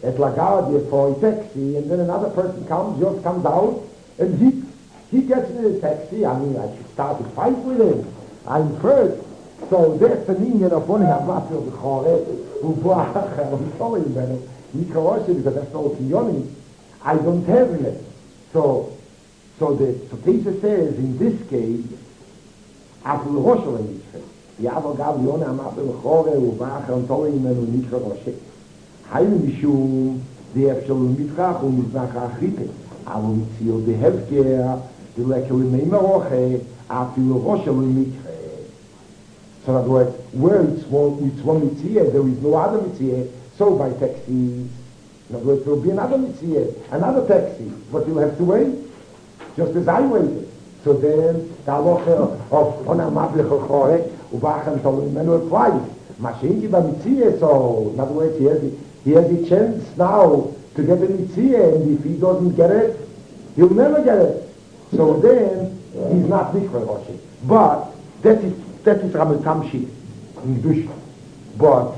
at LaGuardia for a taxi, and then another person just comes out, and he gets in the taxi. I mean, I should start to fight with him. I'm first. So that's the meaning of one Hamafil B'chore, who Boach, I'm sorry, man, because that's no Kiyoni. I don't have it. So Tesa says, in this case, Afil Roshel in Yisrael. Yavo Gav Yona Hamafil B'chore, who Boach, I'm sorry, man, who Nikra Roshel. Haile Mishum, the Efshalom Mitrach, und Mitrach Achripe. Aber mit Ziel, the Hefker, the Lekel Meimeroche, Afil Roshel in Mikre. So in other words, where it's one mitzvah, there is no other mitzvah, so by taxis, in other words, there will be another mitzvah, another taxi, but you'll have to wait, just as I waited. So then, the halacha of Onamab Lechachore, Ubachan Tolim Menu applies. Mashinki by mitzvah, so in other words, he has the chance now to get the mitzvah, and if he doesn't get it, he'll never get it. So then, he's not Mikra Roshi. But, that is Ramatam Shit in Dush. But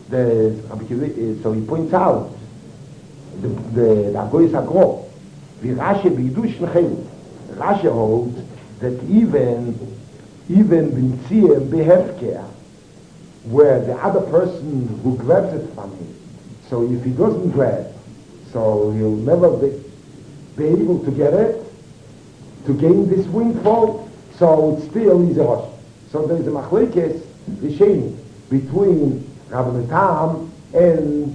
so he points out the Agoyes Agro, the Rashi B'Yidush Nechel. Rashi holds that even B'Ntziyem Behefker, where the other person who grabs it from him, so if he doesn't grab, so he'll never be able to get it, to gain this windfall, so it's still is a Rosh. So there is a machlekes, the shame between Rabbi Tam and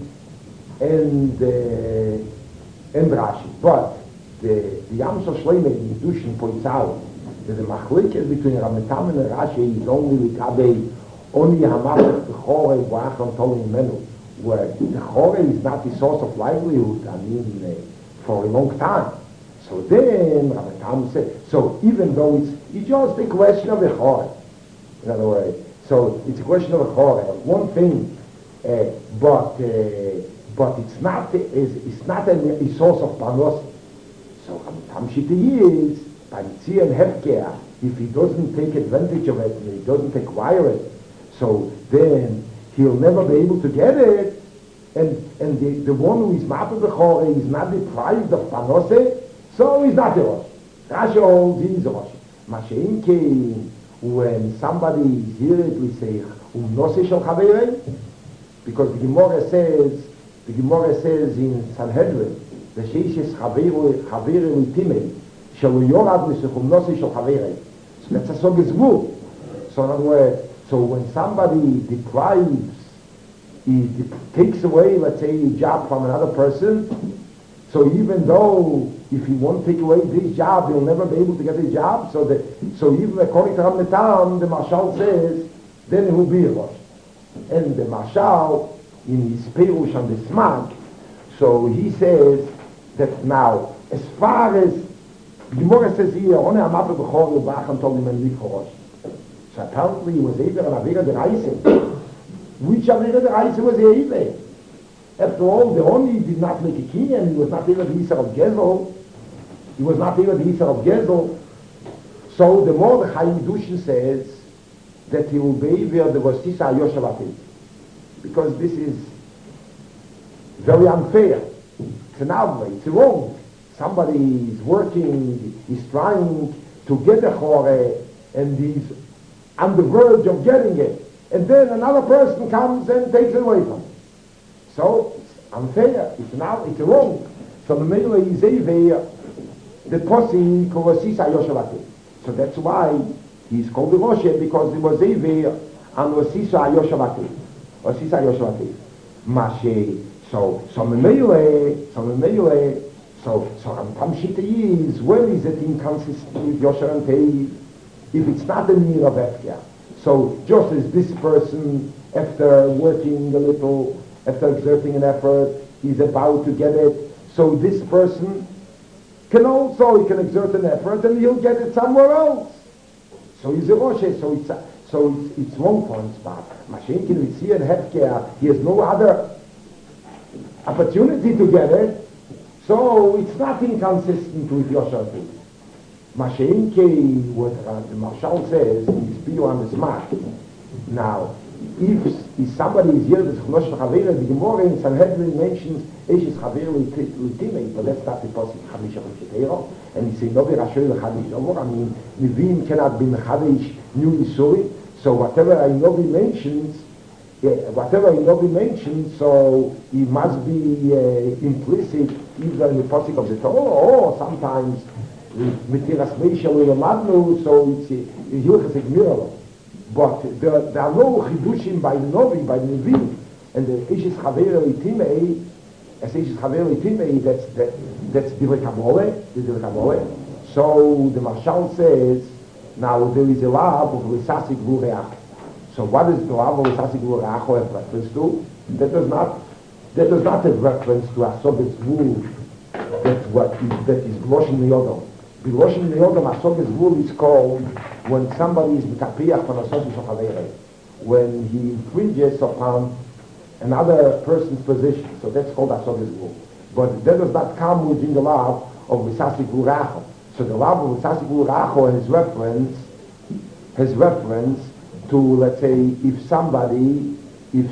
Rashi. But the Yamsha Shleime in Dushin points out that the machlekes between Rabbi Tam and Rashi is only Hamach the Chore Wachon Tolim Menu, where the Chore is not the source of livelihood. I mean, for a long time. So then Rabbi Tam said, so even though it's just a question of a Chore. In other words, so it's a question of a chore, one thing, but it's not a source of panos. So Tamshiti is by Mitzvah and Hefker. If he doesn't take advantage of it, and he doesn't acquire it, so then he'll never be able to get it. And the one who is mafed the chore is not deprived of panos, so he's not a rosh. Rashi holds he's a rosh. Masheinkein. When somebody is here, it will say, because the Gemara says in Sanhedrin, the Sheishes Chavere Ultimate, Shall Yorad Mishum Nosi Shal Chavere. So that's a song is good. So in other words, so when somebody deprives, he takes away, let's say, a job from another person, so even though if he won't take away this job, he'll never be able to get a job. So even according to Rabbi Tam, the Mashal says, then he'll be a Rosh. And the Mashal, in his Perush on the Smag, so he says that now, as far as the Gemara says here, One Amape B'chor Yubachan told him and Likho Rosh. So apparently he was Eber and Avera the Reise. Which Avera the Reise was Eber? After all, the only did not make a kinyan, he was not even the Yisar of Gezel. He was not even the Yisar of Gezel. So the Mordechai Dushin says that he will be where the Vosisa Yoshavati. Because this is very unfair. It's an outbreak, it's wrong. Somebody is working, he's trying to get a chore, and he's on the verge of getting it. And then another person comes and takes it away from him. So it's unfair, it's wrong. So the Mele is the Posi Kovasisa Yoshavati. So that's why he's called the Moshe, because he was Ever and Osisa Yoshavati. Osisa Yoshavati. Mashe. So Mele, so Tamshita is, where is it inconsistent with Yosher and Teiv? If it's not the Mir of Efkia. So just as this person, after working a little, after exerting an effort, he's about to get it, so this person he can exert an effort and he'll get it somewhere else. So he's a Rosh, so it's wrong for him spot. Mashenkin is here and Hefker, he has no other opportunity to get it, so it's not inconsistent with Yosher. Mashenkin, what the Marshal says, is Pio on the smart. Now, if somebody is here with Chnosh Chavera, the Gemara in Sanhedrin mentions Eishes Chavera L'Timei, but that's not the possible Chamisha Chamisha. And he says, no, Rashoy L'Chadish Omor. I mean, Nivim cannot be Mechadish New Isuri. So whatever I know he mentions, so it must be implicit either in the Pasuk of the Torah, or sometimes Mitiras Meisha L'Yamadnu, so it's Hilchas Egmirah. But there are no chidushim by the Novi, by the Nevi'im, and the Eishes Chavera L'Timei, as Eishes Chavera L'Timei, that's Divrei Kabbalah. So the Marshal says, now there is a law of L'Sasik V'Ureach. So what is the law of L'Sasik V'Ureach have reference to? That does not have reference to Asoges V'U, that is Gloshin Yodom. Gloshin Yodom, Asoges V'U is called when somebody is mitapiach from a social chavere, when he infringes upon another person's position, so that's called asoges rule. But that does not come within the law of misasik uracho. So the law of misasik uracho has reference to, let's say, if somebody is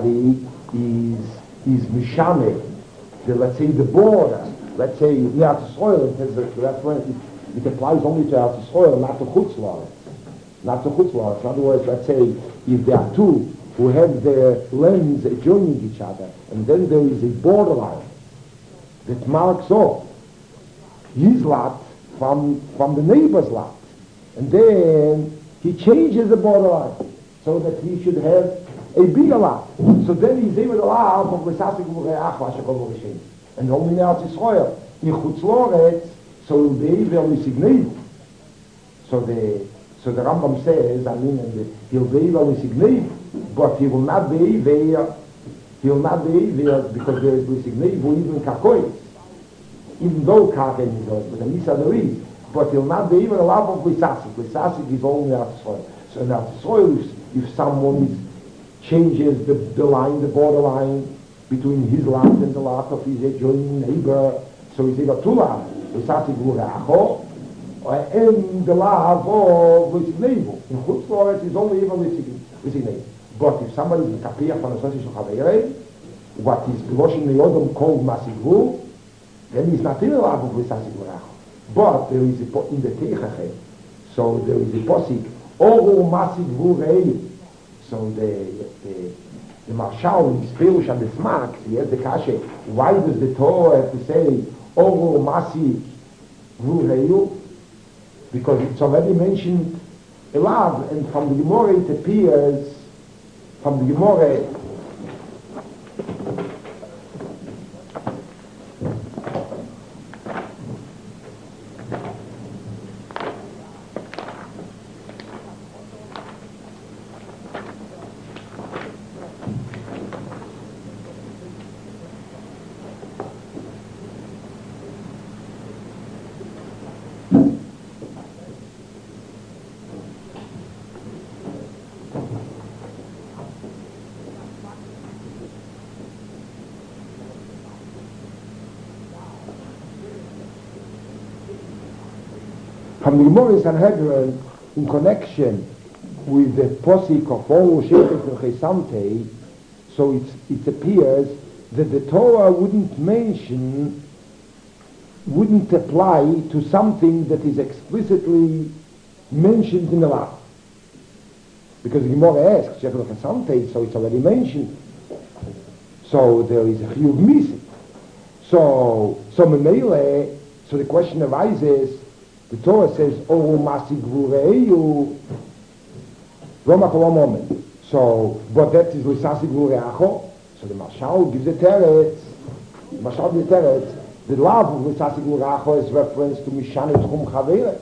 mishame, let's say the border, let's say near soil, it has a reference. It applies only to Eretz Yisrael, not to Chutz La'aretz. Not to Chutz La'aretz. In other words, let's say, if there are two who have their lands adjoining each other, and then there is a borderline that marks off his lot from the neighbor's lot, and then he changes the borderline so that he should have a bigger lot. So then he's able to allow from L'Sasik V'Ureach V'Ashakol V'Rishin. And only in Eretz Yisrael. In Chutz La'aretz, so will be very significant. So the Rambam says, he'll be very significant, but he will not be there because there is significant even Kakois. Even though Kakois is there, but the Misa there is, but he'll not be even a lot of L'Sasik. L'Sasik is only Eretz Yisrael. So in Eretz Yisrael, if someone changes the line, the borderline between his lot and the lot of his adjoining neighbor, so he's got two lots. L'Sasik V'Ureach, and the law of L'Signevu. In Chutz La'aretz is only even L'Signevu. But if somebody is Mitapiach from a social Chavere, what is Gloshin Yodom called Masigvu, then he's not in the law of L'Sasik V'Ureach. But there is in the Teichache, so there is a posik, Oru Masigvu Rei. So the Marshal in Spirush and the Smak, he has the Kashe, why does the Torah have to say Oru Masig V'Ureyu? Because it's already mentioned a lot, and from the Gemara it appears, from the Gemara, from the Gemara in Sanhedrin, in connection with the posik of Oru Shepet V'Chesamtei, so it appears that the Torah wouldn't apply to something that is explicitly mentioned in the law. Because the Gemara asks, Shepet V'Chesamtei, so it's already mentioned. So there is a chiyuv missing. So the question arises, the Torah says, Oru Masig V'Ureyu, one moment. So, but that is L'Sasik V'Ureacho. So the Marshal gives a teretz. The love of L'Sasik V'Ureacho is reference to Mishane Tchum Chavere.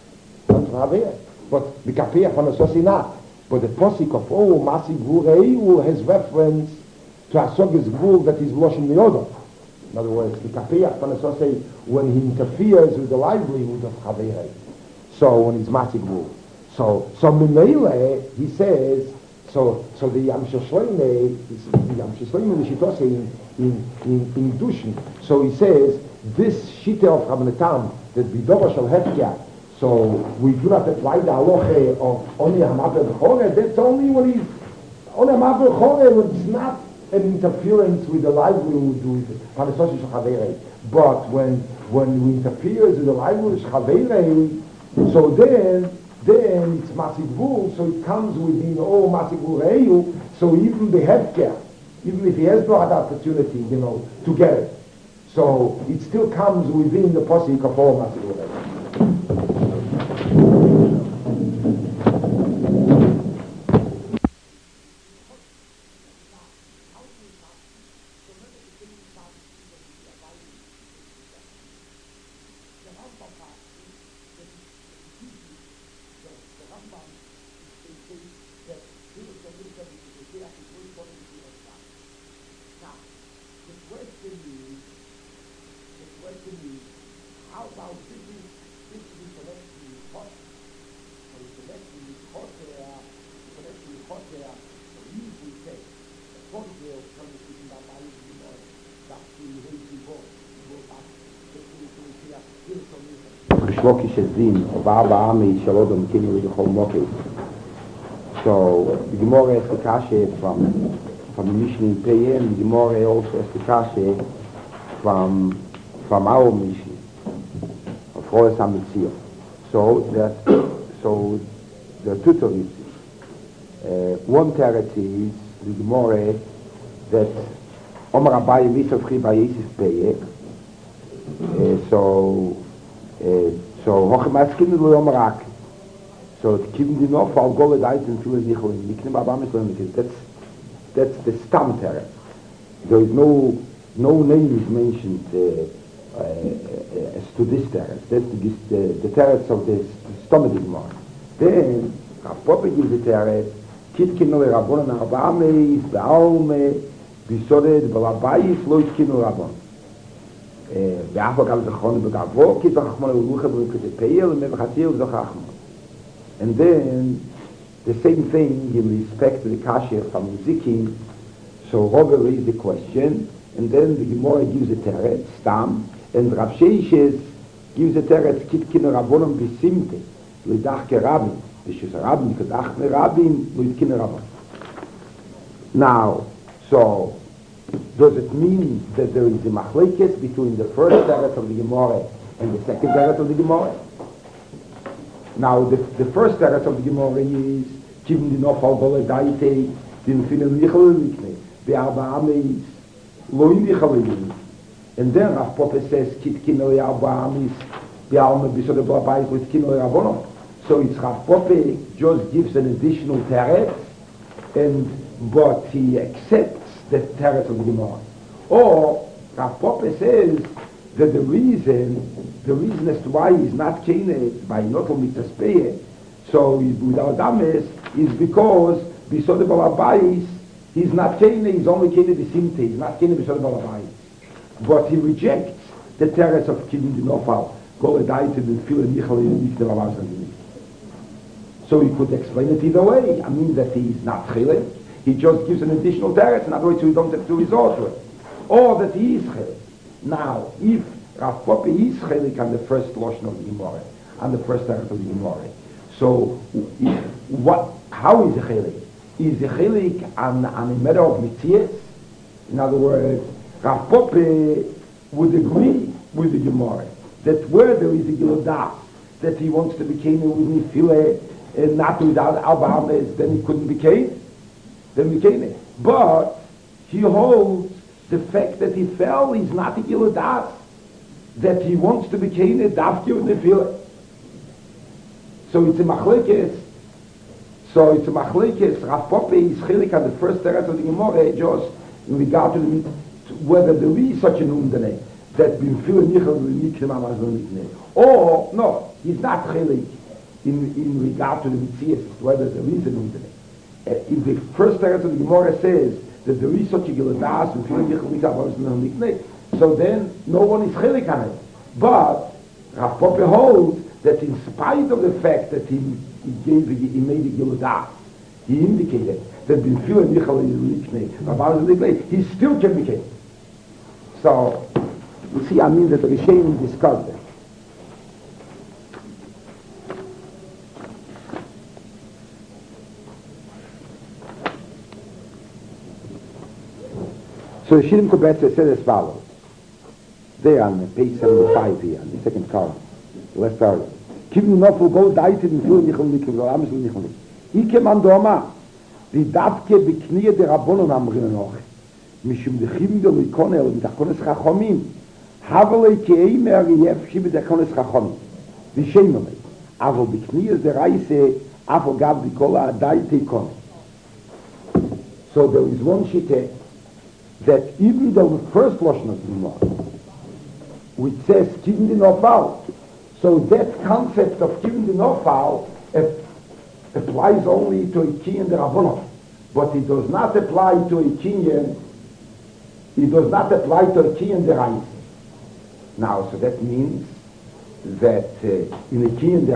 But the Kapiyah from the Sosinat. But the posik of Oru Masig V'Ureyu has reference to Asogis Gvul that is Loshin Miyodom. In other words, the Kapiyah Panasos say when he interferes with the livelihood of Chaverei. So when he's Masig Gvul. So Mimele, he says, so the Yam Shloime, the Shitose in Dushin. So he says, this Shite of Rabnetam, that Bidova Shal Hefkia, so we do not apply the halacha of only Hamata B'chore, that's only when he's on a Mabel Chorem, it's not an interference with the livelihood with Panasoshi Shachaverei. But when we interfere with the livelihood of Shachaverei, so then it's Masik Vul, so it comes within all Masik Vul. So even the healthcare, even if he has no other opportunity, to get it. So it still comes within the Posik of all Masik Vul. Shlokish Din of Abba Ami Shalodom Kini with the whole Moki. So the Gemara has the Kashe from the Mishnah in Pei, and the Gemara also has the Kashe from our Mishnah of Rosh Hamitzir. So there are two theories. One theory is the Gemara that Omer Abaye Misafchi Bayesis Pei. So Hochemaskin lo Yom Rak. So it gives the no for Gold item to the Nichol. That's the stam terror. There is no name is mentioned as to this terrace. That's the terrace of the stomach Gemara. Then Rav Poppe gives the terrace. Kitkinu Rabbanon Arba'ame Ba'alme Bisoded Balabayis Lo Kitkinu Rabbanon. ואף אגב זכרון בגבו, כי זכר חכמון לרוחב ולכת פייל, ומבחתיר וזכר חכמון. And then, the same thing in respect to the kasher from Zikin, so Robert raised the question, and then the Gemara gives a teret, stam, and Rav Sheishes gives a teret, kitkin rabbonim besimte, lidach ke rabbin, v'shus rabbin, kedach me rabbin, lidkin rabbin. Now, so, does it mean that there is a machlekes between the first teret of the Gemara and the second teret of the Gemara? Now, the first teret of the Gemara is Kivin di nofal gole daite din finen nichel likne be'arba amis loim nichel. And then Rav Poppe says kit kinoi arba amis be'alma bisode blabayis with kinoi rabbonon. So it's Rav Poppe just gives an additional teret, but he accepts the teret of the Gemara. Or Rav Poppe says that the reason as to why he's not keined by notel mitzvah, so without dames, is because bisod balabayis he's not keined, he's only keined b'simte, he's not keined bisod balabayis. But he rejects the teret of kivin dinofal kol edaite b'fil nichal nikne balabayis. So he could explain it either way. I mean that he's not chilek. He just gives an additional teret, in other words, we don't have to resort to it. Or that he is chilek. Now, if Rav Poppe is chilek on the first loshon of the Gemara, on the first teret of the Gemara, so how is he chilek? Is he chilek on a matter of mitzias? In other words, Rav Poppe would agree with the Gemara that where there is a gilodah, that he wants to be keined with nifile, and not without Alba Ames, then he couldn't be keined. But he holds the fact that he fell is not a gilodah, that he wants to be keined dafki with nifile. So it's a machlekes. Rav Poppe is chilik on the first teret of the Gemara, just in regard to whether there is such an umdane that b'fil nichel v'nikne mamazon nikne, or no, he's not chilik in regard to the mitzias, whether there is an umdane. If the first teret of the Gemara says that there is such a giladas b'fil nichel v'nikne nikne, so then no one is chilik on it. But Rav Poppe holds that in spite of the fact that he made a giladas, he indicated that b'fil nichel nikne, he still can be keined. So, you see, I mean that the Rishonim discussed that. So Shirim Kubetze said as follows. There on page 75 here, on the second column, the left paragraph. Kivnu nofel go daited in Fil Nichel Nichel, Amisel Nichel. Ike man doma, die Davke beknie der Rabbonon amrin noch. Mishum de Chivim de Luikone, und der Kones Chachomim. Havele kei mer yefshi mit der Kones Chachomim. Die Shemele. Aber beknie der Reise, afo gab die Kola daite Kone. So there is one shite that even though the first Lashon of the Gemara, which says Kivim de Nofal, so that concept of Kivim de Nofal applies only to a Kinyan de Rabbanot, but it does not apply to a Kinyan. It does not apply to a Kinyan de Reise. Now, so that means that in a Kinyan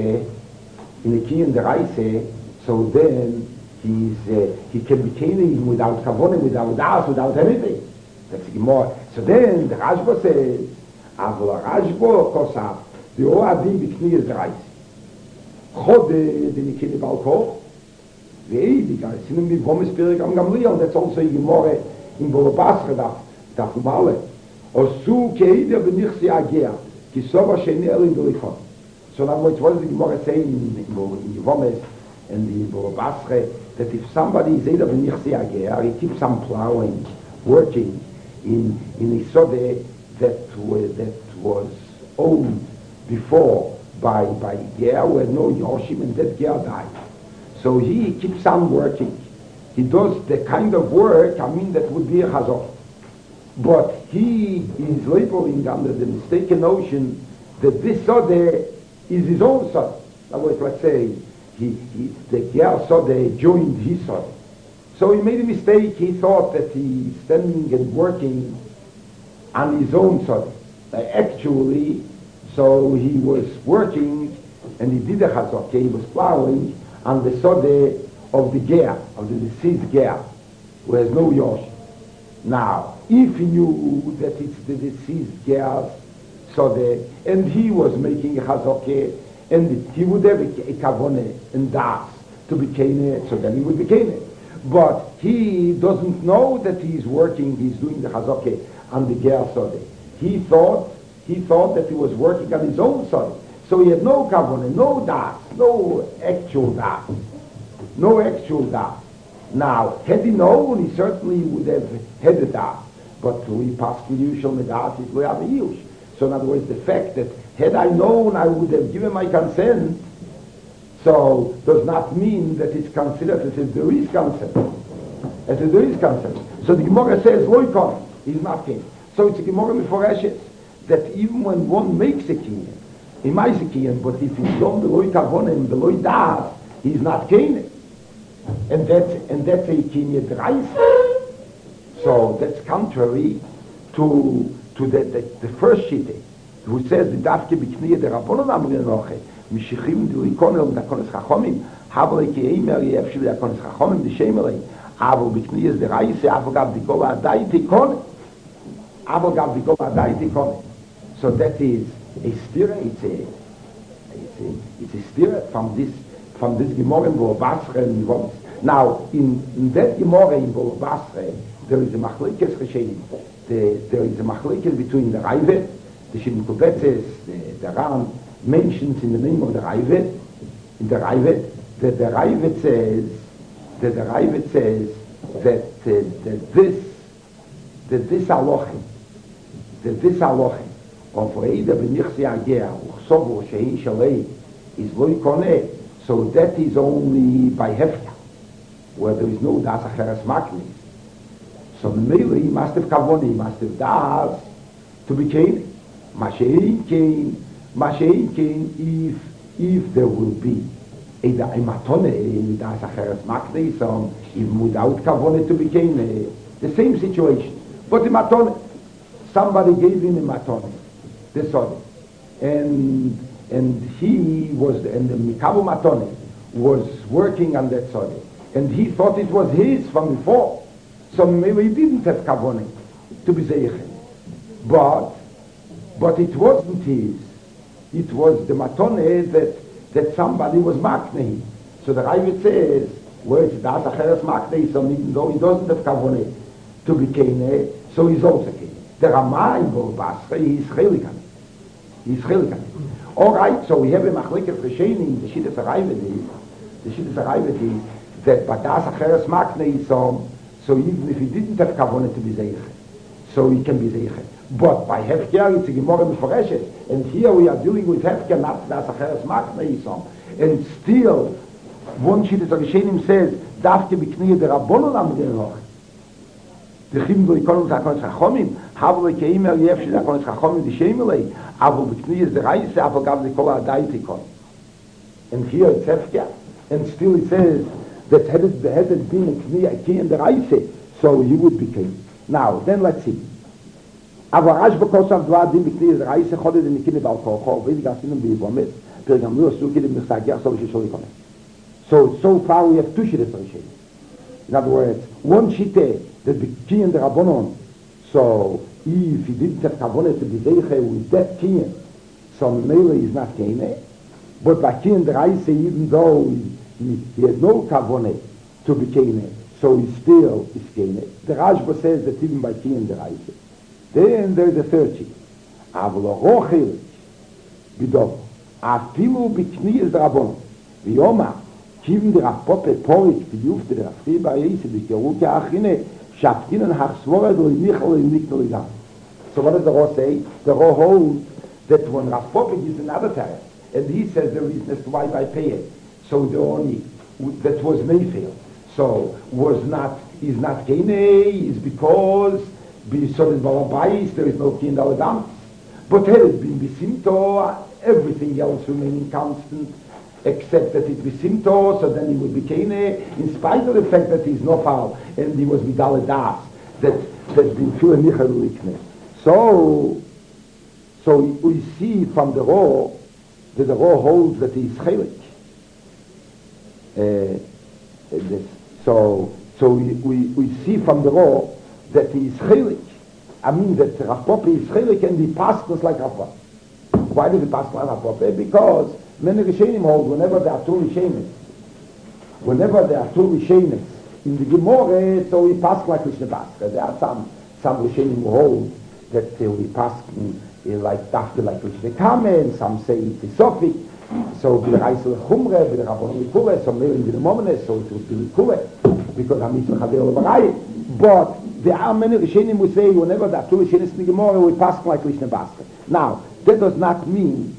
de Reise, so then he can be Kinyan without Kavonim, without Das, without anything. That's more. So then the Rashba says, Avla Rashba Kosaf, the Oadim Bikni is the Reise. Chode, the Nikini Balkov, the Eidiga, Sinem Bivomis Pirik Am Gamliel, that's also in Gemore in Bolobasre, da Fumale. Osu Keider Benichsi Agea, Kisova Sheni El in Dolichon. So now what was the Gemore saying in Yivomes and in Bolobasre, that if somebody is Eider Benichsi Agea, he keeps on plowing, working in Isode that was owned before by Ger, who had no Yoshim, and that Ger died. So he keeps on working. He does the kind of work, that would be a Chazor. But he is laboring under the mistaken notion that this Sodeh is his own Sodeh. In other words, let's say, the Ger Sodeh joined his Sodeh. So he made a mistake. He thought that he's standing and working on his own Sodeh. Actually, so he was working, and he did a Chazor. He was plowing on the Sodeh of the Ger, of the deceased Ger, who has no Yosh. Now, if he knew that it's the deceased Ger's Sodeh, and he was making a Chazor, and he would have a Kavone and Das to be Kene, so then he would be Kene. But he doesn't know that he's working, he's doing the Chazor on the Ger Sodeh. He thought that he was working on his own Sodeh. So he had no Kavone, no Das, no actual Das. No actual Das. Now, had he known, he certainly would have had a Das. But we pass Kirushal Medas, it will have a Yush. So in other words, the fact that had I known, I would have given my consent, so does not mean that it's considered as if there is consent. As if there is consent. So the Gemara says, Loikon, he's not king. So it's a Gemara Meforeshes, that even when one makes a king, he makes a king, but if he's done the Loi Kavonim, the Loi Das, he's not king. And that's a king Reis. So that's contrary to the first shite, who says the Dafke Bikniye the Rabbonon Amrin Roche, Mishichim the Likonel the Kones Chachomim, Havle Keimer Yefshi the Kones Chachomim the Shemele, Avo Bikniye the Reis, Avo Gav the Gola Daiti Kone, Avo Gav the Gola Daiti Kone. So that is a stira. It's a stira from this Gemara in Bolobasre and Yivomis. Now, in that Gemara in Bolobasre, there is a machlekes Rishonim. There is a machlekes between the Raivet, the Shirim Kubetzes, the Ran mentions in the name of the Raivet, in the Raivet, that the Raivet says that this halacha of Reida b'nichsi agea uchsovu shehin shalei is lo yikoneh, so that is only by hefka, where there is no das acheres maknis. So Mele, he must have kavoni, he must have das to be kain. Mashein kain, if there will be a matone, das acheres maknis, even without kavoni to be kain, the same situation. But the matone, somebody gave him a matone, the sodeh, and he was, and the Mikabu Matone was working on that sodeh, and he thought it was his from before. So maybe he didn't have kavone to be zeichet, but it wasn't his. It was the matone that somebody was maknei. So the Raivet says, where it's das acheres maknei, so even though he doesn't have kavone to be kene, so he's also kene. The Ramah in Basra, he's chelik on it. He's chelik on it. All right, so we have a machleket rishenim, the shittas arrived is that Badas Acheres Makne is so even if he didn't have kavanah to be zeiche, so he can be zeiche. But by Hefker, it's a Gemara Meforeshet, and here we are dealing with Hefker, not Badas Acheres Makne is so. And still, one shittas rishenim says, Dafke b'kniya der Rabbonon amri דכים בו יקולנו זכונת חכומים, אבל כאימר יף של זכונת חכומים דשאים אלי, אבל בקנייה זה רייסה, אבל גם זה כל העדאית יקון. And here it's Hefker, and still it says that had it been a kniya in the reise, so he would be king. Now, then let's see. אבל רש בקוסם דבר דין בקנייה זה רייסה, חודד נקינה בעל כוחו, ואיזה עשינו ביבומס, פרגמלו עשו כאילו מסתגר, so ששול יקונה. So far we have two shittas rishenim. In other words, one shittah that the Kiyan the Rabbanon, so if he didn't have Kavanah to be Zeiche with that Kiyan, so Mele is not Kene, but by Kiyan the Reise, even though he has no Kavanah to be Kene, so he still is Kene. The Rashba says that even by Kiyan the Reise. Then there's the third Shittah. Avlo Rochel Bidov, Afilu B'Kniyas the Rabbanon, V'yoma, Kiven der Apope Porik, die Jufte der Afriba Yese, die Keruke Achine, Shaftinen Hachsvora, do Michal and Niknoligan. So what does the Roh say? The Roh holds that when Rav Popik is another tariff, and he says the reason as to why I pay it, so the only, that was Mayfield. So is not Kene, is because, B'Yisod Balabais, there is no Kind Aladam. But had it been Bisimto, everything else remaining constant, except that it was Simto, so then he would be Kene, in spite of the fact that he's no foul, and he was Vidal Das, that been pure Nichalulikne. So we see from the Roh, that the Roh holds that he is Chelik. So we see from the Roh that he is Chelik. I mean that Rav Pope is Chelik and he passed us like Rav Pope. Why did he pass like Rav Pope? Because many Rishenim hold whenever there are two Rishenim in the Gemara, so we pass like Krishna Basra. There are some Rishenim who hold that we pass like Dafke like Krishna Kamen, some say it's Sophic, so the Reisel Chumre, the Rabban Likure, some may in the Momenes, so it would be Likure, because Hamitzvah Chaver Levarai. But there are many Rishenim who say whenever there are two Rishenim in the Gemara, we pass like Krishna Basra. Now, that does not mean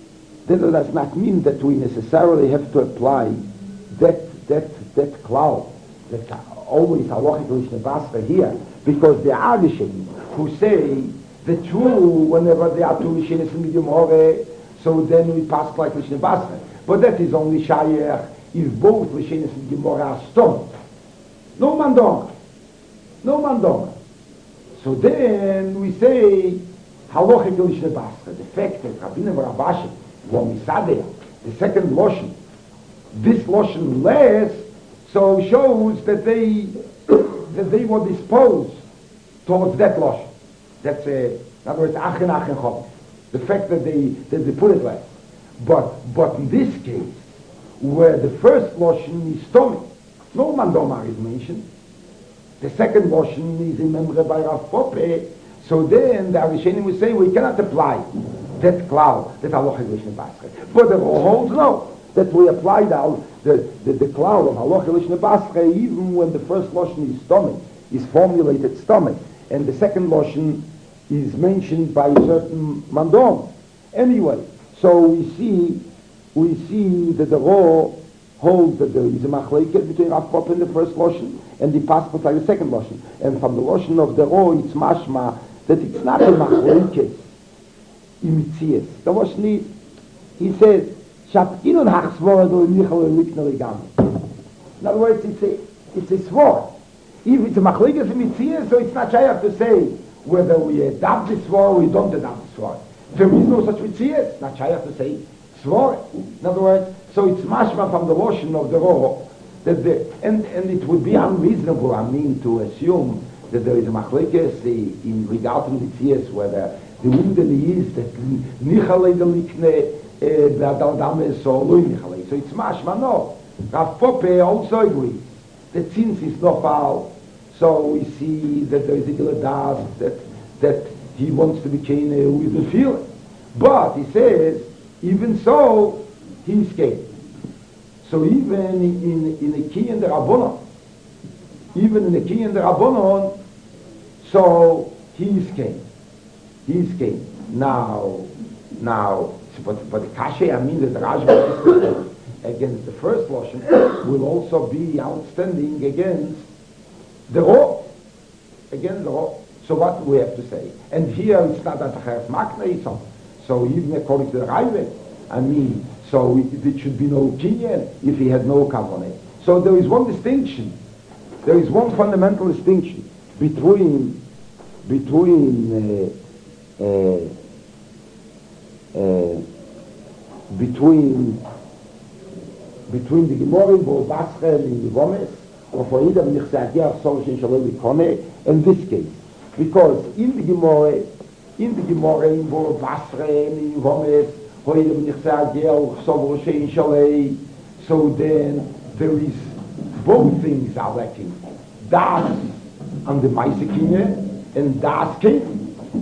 that we necessarily have to apply that cloud, that always halachic Krishna Basra here, because there are Rishenim who say the true whenever there are two Rishenim in the Gemara, so then we pass like Krishna Basra. But that is only Shayach if both Rishenim in the Gemara are stoned. No mandoma. So then we say halachic Krishna Basra. The fact that Rabbeinu Barabashi the second Loshen, this Loshen less, so shows that they were disposed towards that Loshen. That's in other words, Achen Chom. The fact that they put it less. But in this case, where the first Loshen is Tommy, no Mandomar is mentioned. The second Loshen is in memory by Rav Pope, so then the Arishenim will say we cannot apply that cloud, that halachic Krishna Basra. But the Roh holds no, that we apply the cloud of halachic Krishna Basra even when the first Loshen is stomach, is formulated stomach, and the second Loshen is mentioned by a certain mandom. Anyway, so we see that the Roh holds that there is a machleket between Rav Pop and the first Loshen, and the passport like the second Loshen. And from the Loshen of the Roh, it's mashma that it's not a machleket imitzias. The Loshen is, he says, Shapkinun hachsvor do nichal likna legam. In other words, it's a svor. If it's a machleket imitzias, so it's not shayach to say whether we adopt the svor or we don't adopt the svor. There is no such mitzias, not shayach to say svor. In other words, so it's mashma from the Loshen of the Roh, that and it would be unreasonable, to assume that there is a machlekes in regarding mitzias, whether the wounded is that nichale the likne b'adaldame so loy nichale. So it's mashma no. Rav Pope also agrees that since it's no foul, So we see that there is a das that he wants to be Kene with the feeling. But he says, even so, he's Kene. So even in the key and the Rabbanon, so he's Kene. He's Kene. Now, but the Kashe, I mean, that the Rashba against the first Lashon will also be outstanding against the Raw. Against the Raw. So what do we have to say? And here it's not that Cheres Makna, so even according to the Raive, I mean, so it should be no Kinyan if he had no Kavaneh. So there is one distinction. There is one fundamental distinction between the Gemara Bo Basra and the Gomes, or for either Nichsagia Solution Shalom Kone, in this case. Because in the Gemara in Bo Basra and in Gomes, for either Nichsagia Solution Shalom, so then there is both things are lacking. Das and the Maisekine and Das King.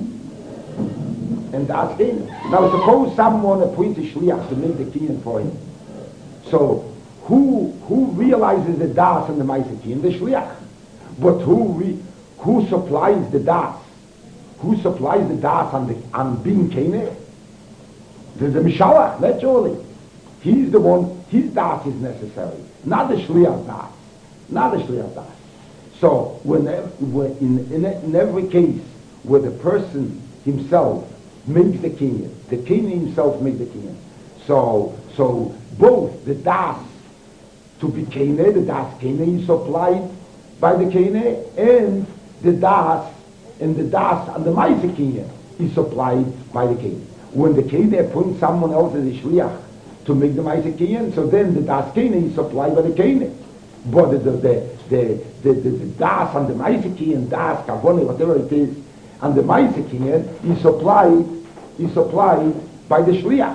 And that's him. Now suppose someone appoints a shliach to make the kinyan for him. So who realizes the das and the ma'asekin? The shliach. But who supplies the das? Who supplies the das on being kene? The mishalach, naturally. He's the one. His das is necessary, not the shliach das. Not the shliach das. So when in every case where the person himself makes the kinyan himself makes the kinyan. So both the das to be kene, the das kene is supplied by the kene, and the das and the ma'ase kinyan is supplied by the kene. When the kene appoints someone else as a shliach to make the ma'ase kinyan, so then the das kene is supplied by the kene. But the das and the ma'ase kinyan, das kavone, whatever it is, and the ma'ase kinyan is supplied by the shliach.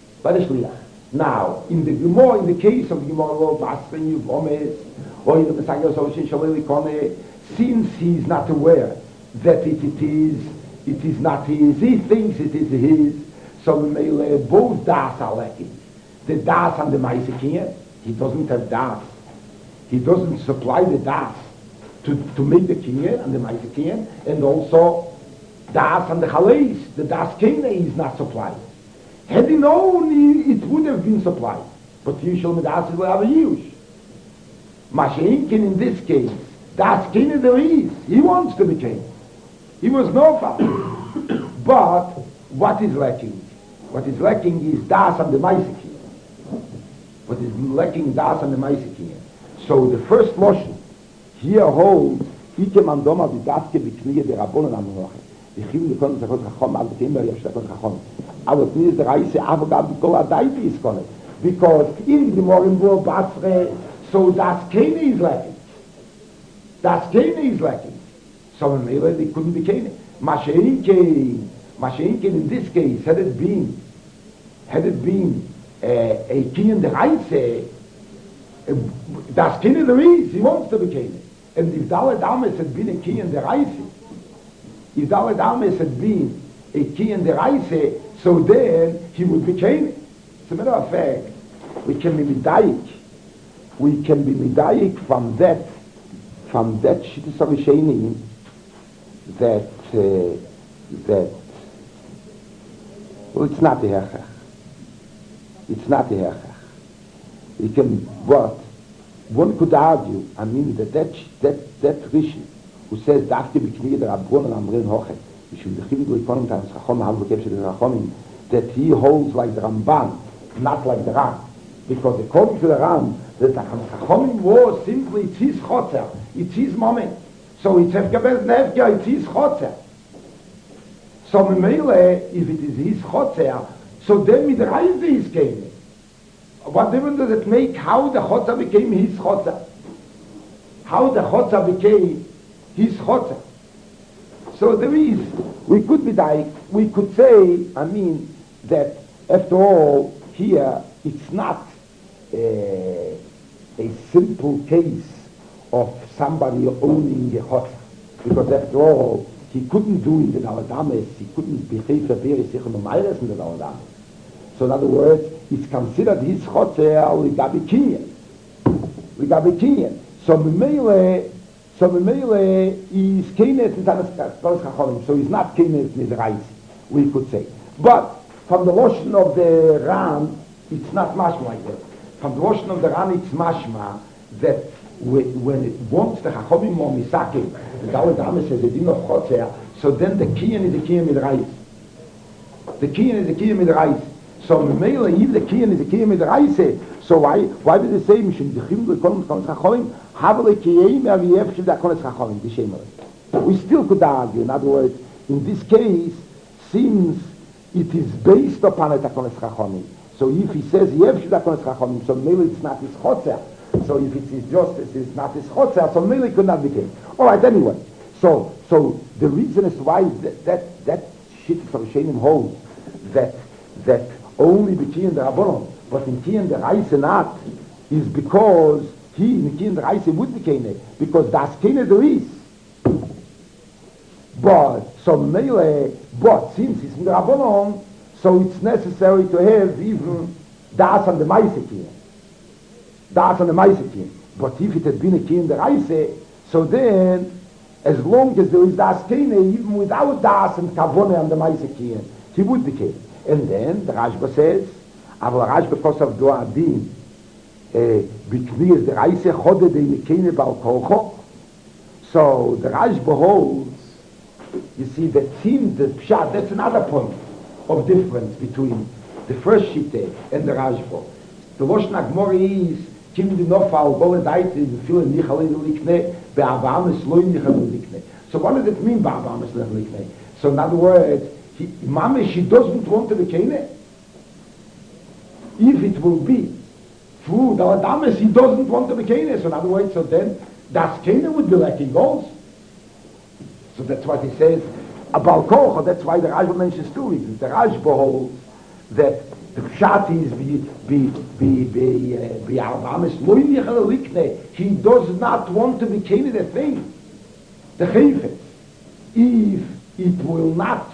Now, in the case of the Gemara, Basrin Yuvomes, or in the Messiah Solution Shalom Kone, since he is not aware that it is not his, he thinks it is his, so both das are lacking. The das and the ma'ase kinyan, he doesn't have das. He doesn't supply the das to make the kinyan and the ma'ase kinyan, and also das and the chalais, the das kene is not supplied. Had he known, it would have been supplied. But Yishal Medas will have a use. Masha'inkin in this case, das kene there is. He wants to be king. He was no father. But what is lacking? What is lacking is das and the ma'asekin. What is lacking das and the ma'asekin. So the first Moshe here holds, Ike mandoma vidaske b'kniye de Rabbonon amroche. Vichim lekon zakot chachom al b'tim b'yam shtakot chachom. Aber kniye de reise avogab b'kol adaiti is konet. Because in the Morimbo Basre, so das kene is lacking. Das kene is lacking. So in Mele, they couldn't be kene. Masha'inkin in this case, had it been a kinyan de reise, das kene there is, he wants to be kene. And if Dalet Ames had been a kinyan de reise, if Dalet Ames had been a kinyan de reise, so then he would be kene. As a matter of fact, we can be medayik from that shittus of Rishonim that well, it's not the hechach. It's not the hechach. We can, what? One could argue, I mean, that Rishi who says, Dafke b'kniye der Rabbonon amrin hoche, that he holds like the Ramban, not like the Ram. Because according to the Ram, the Chachamim was simply, it's his chotzer, it's his moment. So it's Hefkabez Nefka, it's his chotzer. So Memele, if it is his chotzer, so then Midrash is came. What difference does it make how the chotzer became his chotzer? How the chotzer became his chotzer? So there is, we could say, I mean, that after all, here, it's not a simple case of somebody owning a chotzer. Because after all, he couldn't do in the Daladames, he couldn't behave very sicher no Meires in the Daladames. So in other words, it's considered his chotzer ligabi kinyan. Ligabi kinyan. So Memele is Kenet in Tanas Chacholim, so he's not Kenet Nidrais, we could say. But from the Lashon of the Ran, it's not mashma like that. From the Lashon of the Ran, it's mashma that when it wants the Chachomim or Misakim, the Daled Amos says, "Edin of Chotzer," so then the Kiyan is the Kiyan Midrais. The Kiyan is the Kiyan Midrais. So Memele, if the Kiyan is the Kiyan Midrais, so why did they say Mishim Dechim Lekonim Chachomim? We still could argue. In other words, in this case, since it is based upon a Takones Chachomim, so if he says Yevshiv Takones Chachomim, so maybe it's not his Chotzer. So if it is justice, it's not his Chotzer, so maybe it could not be case. All right, anyway. So the reason is why that shit from Shenim holds that only between the Rabbanon, but in Kiyan the Reise not, is because he in Kiyan the Reise would be Kene, because das Kene there is. But since it's in the Rabbanon, so it's necessary to have even das on the Meisekin. Das on the Meisekin. But if it had been a Kiyan the Reise, so then, as long as there is das Kene, even without das and Kavone on the Meisekin, he would be Kene. And then the Rashba says, אבל הרשב"א כוסף דו הדין בקניאס the Reise חודד אינקיינה בעל כוחו. So the Rashba holds, you see, that seems the pshat, that's another point of difference between the first Shittah and the Rashba. The Lashon HaGemara is, kim di nofal bole daite befile nichalin likne be'avamis loy nichalin likne. So what does it mean be'avamis loy likne? So in other words, Mamish, he doesn't want to be Kene. If it will be through the Adamas, he doesn't want to be Kene. So in other words, so then das Kene would be like he goes. So that's what he says about Kocha. That's why the Rashba mentions two reasons. The Rashba holds that the Pshat is he does not want to be Kene the thing. The Chayfetz. If it will not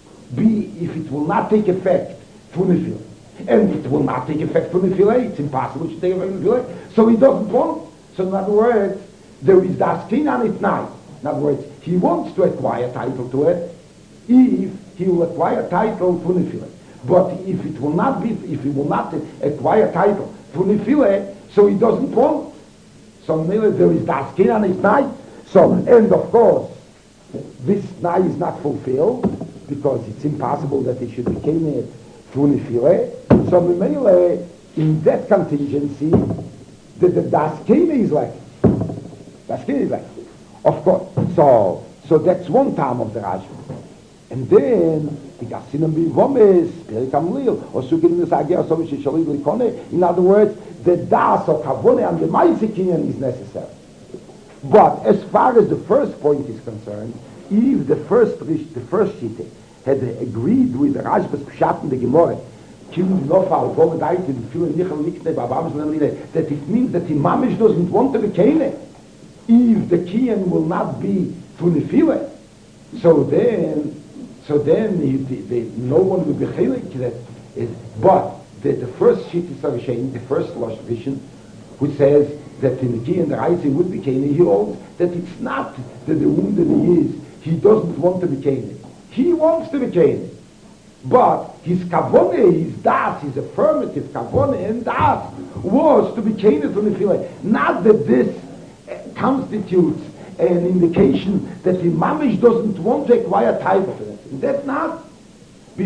take effect for Nefillah, and it will not take effect for Nefillah, it's impossible to take effect for Nefillah, so he doesn't want. So in other words, there is das Kin on it now. In other words, he wants to acquire title to it, if he will acquire title for Nefillah. But if he will not acquire title for Nefillah, so he doesn't want. So there is das Kin on it now. So, and of course, this now is not fulfilled, because it's impossible that it should be Kene through Nefillah. So in that contingency, the das Kene is like, of course. So that's one time of the Rashba. And then in other words, the das of Kavone and the Maisekin is necessary. But as far as the first point is concerned, if the first Shittah had agreed with the Rashba's Pshat in the Gemara, that it means that the Mamish doesn't want to be Kene, if the Kiyan will not be through Nefillah, so then no one will be Chelik. But the first Shittah Sarashain, the first Losh Vision, who says that in the Kiyan the Reise would be Kene, he holds that it's not that the wounded he is, he doesn't want to be Kene. He wants to be Kene. But his Kavone, his das, his affirmative Kavone and das was to be Kene to Nefillah. Not that this constitutes an indication that the Mamish doesn't want to acquire title to it. That's not. It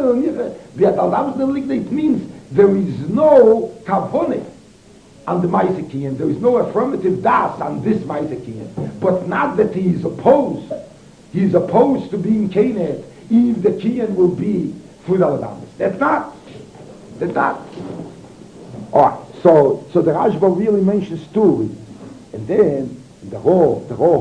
means there is no Kavone on the Maisekian. There is no affirmative das on this Maisekian. But not that he is opposed. He is opposed to being Kene if the Kiyan will be through the Adamas. That's not. All right. So the Rashba really mentions two reasons. And then the Ro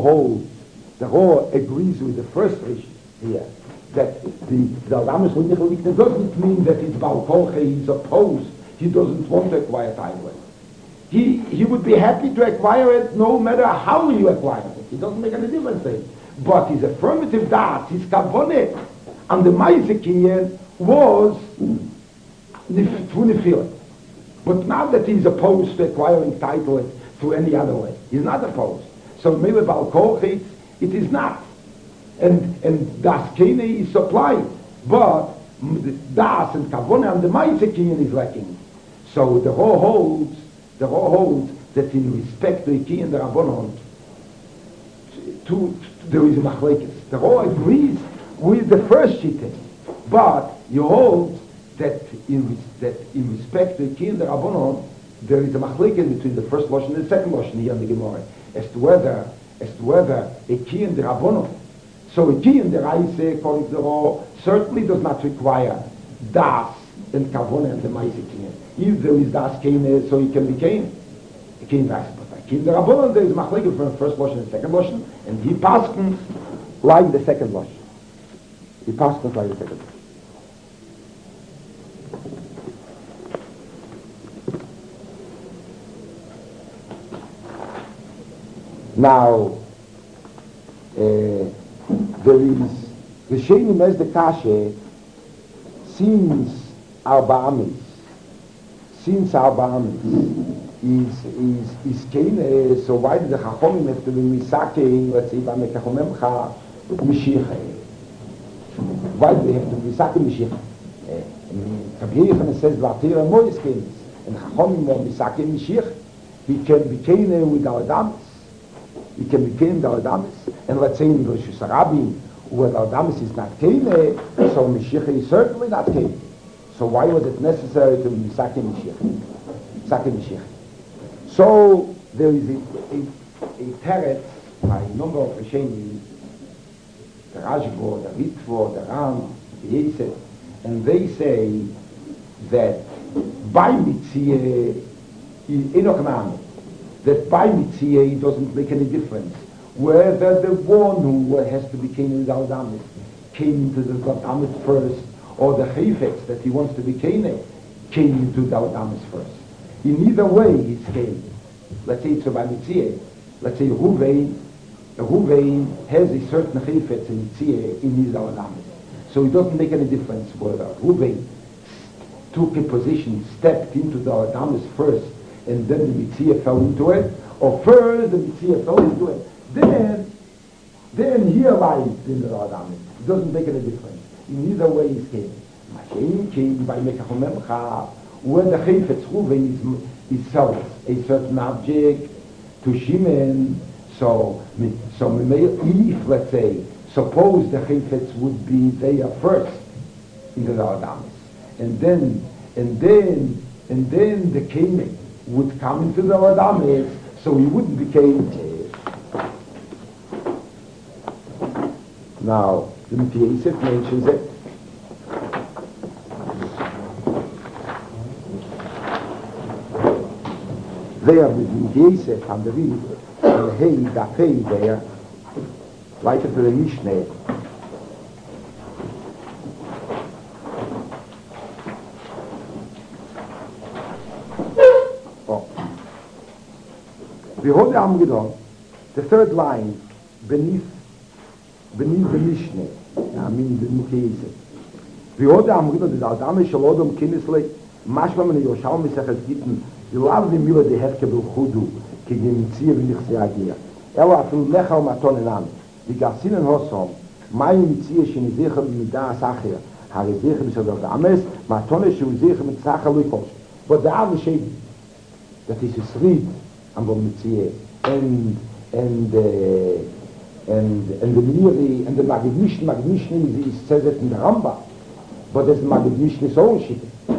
agrees with the first Rish here, that the Adamas doesn't mean that it's Baal Kolche, he's opposed, he doesn't want to acquire title. he would be happy to acquire it no matter how you acquire it. It doesn't make any difference to him. But his affirmative das, his kavone, and the Maisekiyan was Nifil. But not that he's opposed to acquiring title through any other way. He's not opposed. So maybe Balkochitz, it is not. And Das Kene is supplied. But Das and Kavone and the Maisekiyan is lacking. So the Ro holds that in respect to Iki and the Rabbanon, there is a machlekes. The Ro agrees with the first shittim, but you hold that in respect to Iki and the Rabbanon, there is a machlekes between the first lashon and the second lashon here in the Gemara, as to whether Iki and the Rabbanon. So Iki and the Raise, according to the Ro, certainly does not require Das and Kavone and the Maisekiyan. If there is Das Kene, so he can be Kene. Kene Das. But Kene the Rabbanon, there is machlekes from the first lashon and the second lashon, and he paskens like the second lashon. He paskens like the second lashon. Now, there is the Sheni Mez de Kashe since Arba Amis is Kene, so why did the Chachomim have to be Misake, let's say, by Mekachomemcha, Mishiach? Why do they have to be Misake Mishiach? Rabbi Yochanan says, Vatira Mois Kenes, and Chachomim or Misake Mishiach, he can be Kene with our Damas. He can be Kene with our Damas. And let's say in Rosh Hashanah, where our Damas is not Kene, so Mishiach is certainly not Kene. So why was it necessary to be Misake Mishiach? So there is a teret by a number of Rishonim, the Rashbo, the Ritvo, the Ram, the Yesef, and they say that by Mitzvah that by Mitzvah it doesn't make any difference whether the one who has to be Kene with Aldamis came to the Aldamis first, or the Chayfetz that he wants to be Kene came to the Aldamis first. In either way, he's Kene. Let's say it's by Mitzvah. Let's say Ruvain has a certain Chayfetz in Mitzvah in his Aldamis. So it doesn't make any difference whether Ruvain took a position, stepped into the Aldamis first, and then the Mitzvah fell into it, or first the Mitzvah fell into it. Then he arrived in the Aldamis. It doesn't make any difference. In either way, he's Kene. Mashiach came by Mekachomemcha, when the Chayfetz Ruvain is sells a certain object to Shimon, so if, let's say, suppose the Chayfetz would be there first in the Aldamis, and then the Kene would come into the Aldamis, so he wouldn't be Kene. Now, the Yosef mentions it. There with Yosef and the Reed, and Hey, the Pei there, right after the Mishneh. Behold the Amgidon, the third line beneath the Mishneh, I mean the Yosef. Behold the Amgidon, the Aldame Shalodom Kinisle, Mashma men Yoshal Mesechet Gittin, the love the Mila de Hefke Belchudu, Ki Gemitzir V'Nichse Agia. Ela Afil Lecha U'Maton Enam, the Garsin and Hosom, Mayim Mitzir Shenizecha B'Midah Asachir, Harizecha B'Sodot Ames, Matone Shuzecha Mitzacha Luikosh. But the Av Shei, that is his read, Ambo Mitzir, and the Miri, and the Magid says it in the Rambam, but there's Magid Mishne's own shit.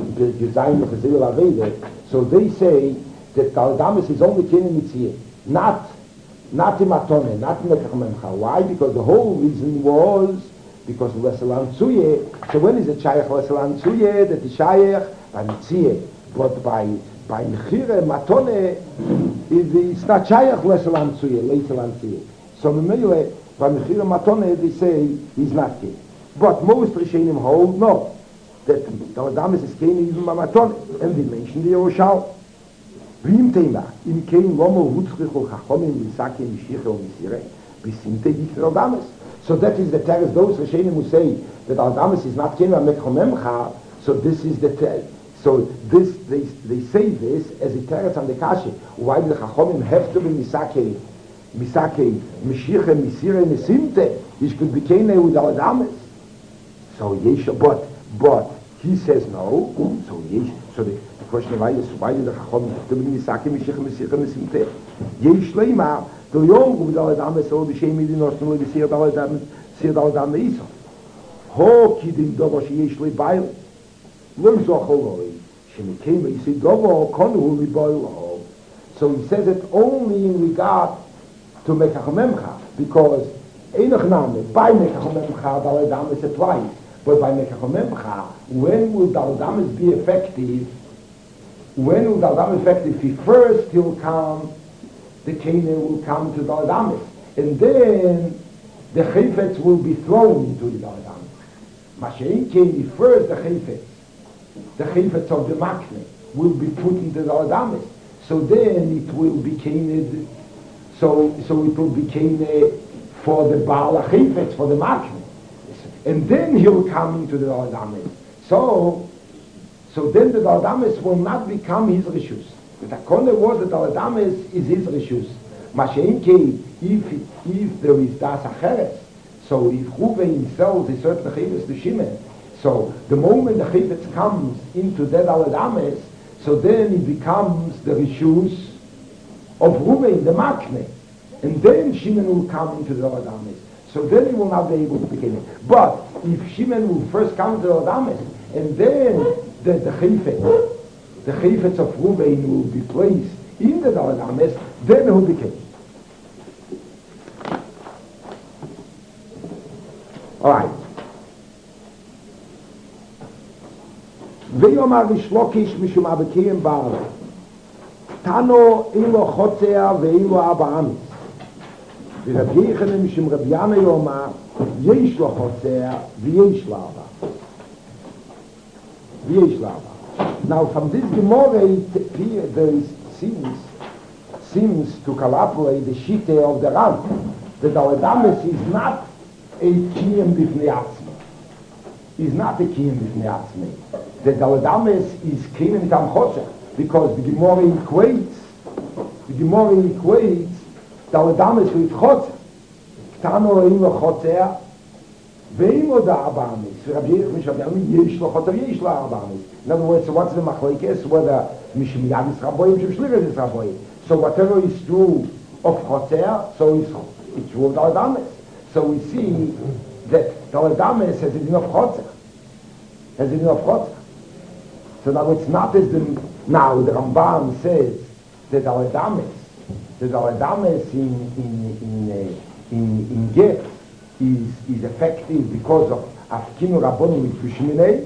So they say that Aldamis is only Kene Mitzvah, not in Matone, not in Mekachomemcha. Why? Because the whole reason was because Leselan Tzuye. So when is it Shayach Leselan Tzuye? That is Shayach by Mitzvah, but by Mechire Matone, it's not Shayach Leselan Tzuye, Leselan Tzuye. So Memele by Mechire Matone they say he's not Kene. But most Rishonim hold no. That the Aldamis is Kene even by Matone, and they mention the Yerushal. ואם תימה, אם כן לא מרוצריך חכמים מסקי משיחה ומסירה, בסמתי יקר אדמס. So that is the text, those Rishonim who say that Adamus is not Kenu HaMekhomemcha, so this is the text. So this, they say this as a teretz on the Kashi. Why do the Chachomim have to be Misake, Meshiche, Misire, Mesimte? He could be Kenu with Adamus. So Yesh, but he says no. So Yesh, so the question is why do the Chachomim have to be Misake, Meshiche, Misire, Mesimte? Yesh Leima, the Yom with Adamus, so the Shem Midin Osnul, the Sir Adamus, Sir Adamus Iso. Ho Kidim Dovo Sheyesh Leibail. So he says it only in regard to Mekachomemcha, because Einochname, by Mekachomemcha, Daladamis applies. But by Mekachomemcha, when will Daladamis be effective? When will Daladamis be effective? He first he'll come, the Canaan will come to Daladamis, and then the Chayfetz will be thrown into the Daladamis. Mashein came first the Chayfetz of the Makne will be put into the Adamis. So then it will be Canaan, so it will be Canaan for the Baal Chayfetz, for the Makne. And then he'll come into the Adamis. So then the Adamis will not become his Rishus. The Takone was that the Adamis is his Rishus. Mashenke, if there is Das Acheres, so if Ruven sells a certain Chayfetz to Shimon, so the moment the Chayfetz comes into that Adamis, so then it becomes the Rishus of Ruven, the Makne. And then Shimon will come into the Adamis. So then he will not be able to begin it. But if Shimon will first come to the Adamis, and then the Chayfetz of Ruven will be placed in the Adamis, then he will become. Alright. ויאמר ריש לוקיש משום אבקיים בעל תנו אילו חוצר ואילו אבא אמיס ורב יחנן משום רב ינא יאמר יש לו חוצר ויש לו אבא. Now from this Gemara there seems to collaborate the Shitte of the Ran that our Adamis is not a Kiyam Bifnei Atzmi. Is not a Kiyam Bifnei Atzmi. The Daladamis is Kiyam Tam Chotzer, because the Gemara equates Daladamis with Chotzer. Ktano Reino Chotzer, Veimo da Abamis. Rabbi Yechon Shabbat, Yesh lo Chotzer, Yesh lo Abamis. In other words, so what's the Machlekes? Whether Mishim Yadis Raboyim, Mishim Shlichas is Raboyim. So whatever is true of Chotzer, so it's true of Daladamis. So we see that Daladamis has a din of Chotzer. So now it's not as now the Ramban says that our Adamis in Get is effective because of Afkinu Rabbonon with Dushminei,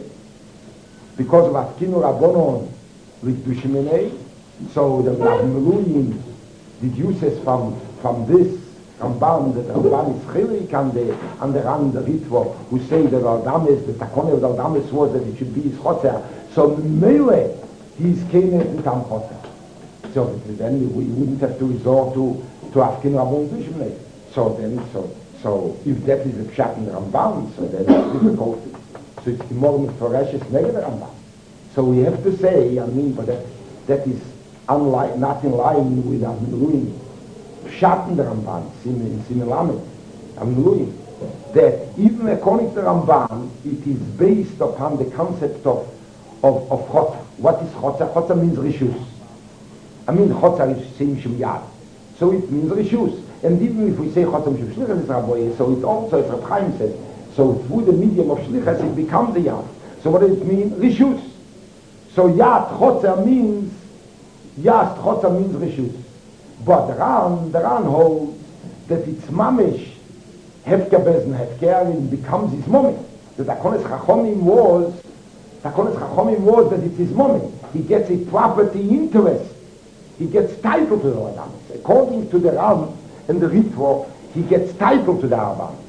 so the Meluim deduces from this Ramban that Ramban is Chilik and the Ran, the Ritvo, who say that Adamis, the Takone of Adamis was that it should be his Chotzer. So Mele, he's Kenet with Tam Chotzer. So then we wouldn't have to resort to Afkin Rabon Dushmei. So if that is a Pshat in the Ramban, so then it's difficult. So it's more Mifreshes negative Ramban. So we have to say, but that is not in line with Amiluim. Pshat in the Ramban, in Simelamed, Amiluim, that even according to the Ramban, it is based upon the concept of Chotzer. What is Chotzer? Chotzer means Rishus. Chotzer is Sim Shum Yad. So it means Rishus. And even if we say Chotzer Mishum Shlichas is Raboye, so it also, as Reb Chaim says, so through the medium of Shlichas it becomes the Yad. So what does it mean? Rishus. So Yad Chotzer means Rishus. But the Ran holds that it's Mamish, Hefker Bezen, Hefkerin becomes his moment. The Takones Chachomim was that it's his moment. He gets a property interest. He gets title to the Adamis. According to the Ran and the Ritvo, he gets title to the Adamis.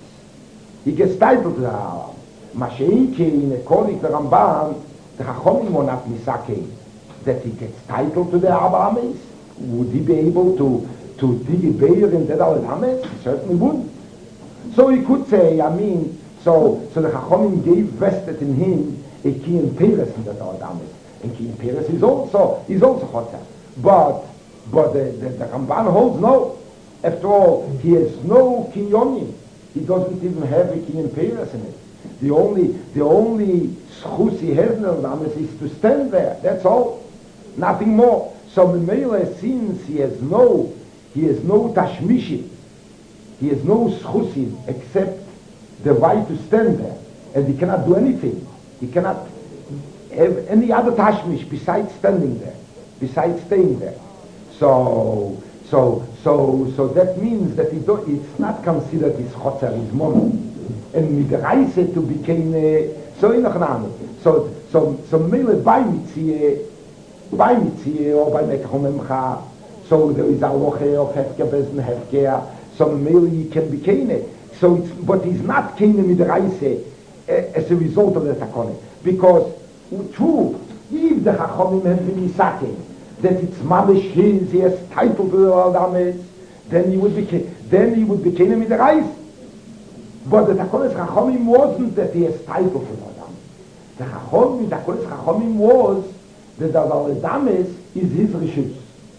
Masheike, according to the Ramban, the Chachomim were not Misake. that he gets title to the Abamis? Would he be able to dig beer in that Alames? He certainly wouldn't. So he could say, so the Chachomim gave vested in him a Kiyan Peres in that Alames. And Kiyan Peres is also Chotzer. But the Ramban holds no. After all, he has no Kinyonim. He doesn't even have a Kiyan Peres in it. The only schus he has in the Alames is to stand there. That's all. Nothing more. So Memele, since he has no tashmishim, he has no schusim except the right to stand there, and he cannot do anything. He cannot have any other tashmish besides standing there, besides staying there. So that means that it's not considered his chotzer, his moment. And midraise to become so Memele by mitzvah. By Mitzvah or by Mekachomemcha, so there is a loche of Hefker Bezen Hefker, so maybe can be Kene. But he's not Kene Midraise as a result of the Takone. Because, true, if the Chachomim have been Yisaking, that it's Mamish his, he has title to the Aldames, then he would be Kene Midraise. But the Takone's Chachomim wasn't that he has title to the Aldames. The Takone's Chachomim was that the Dames is his rishus.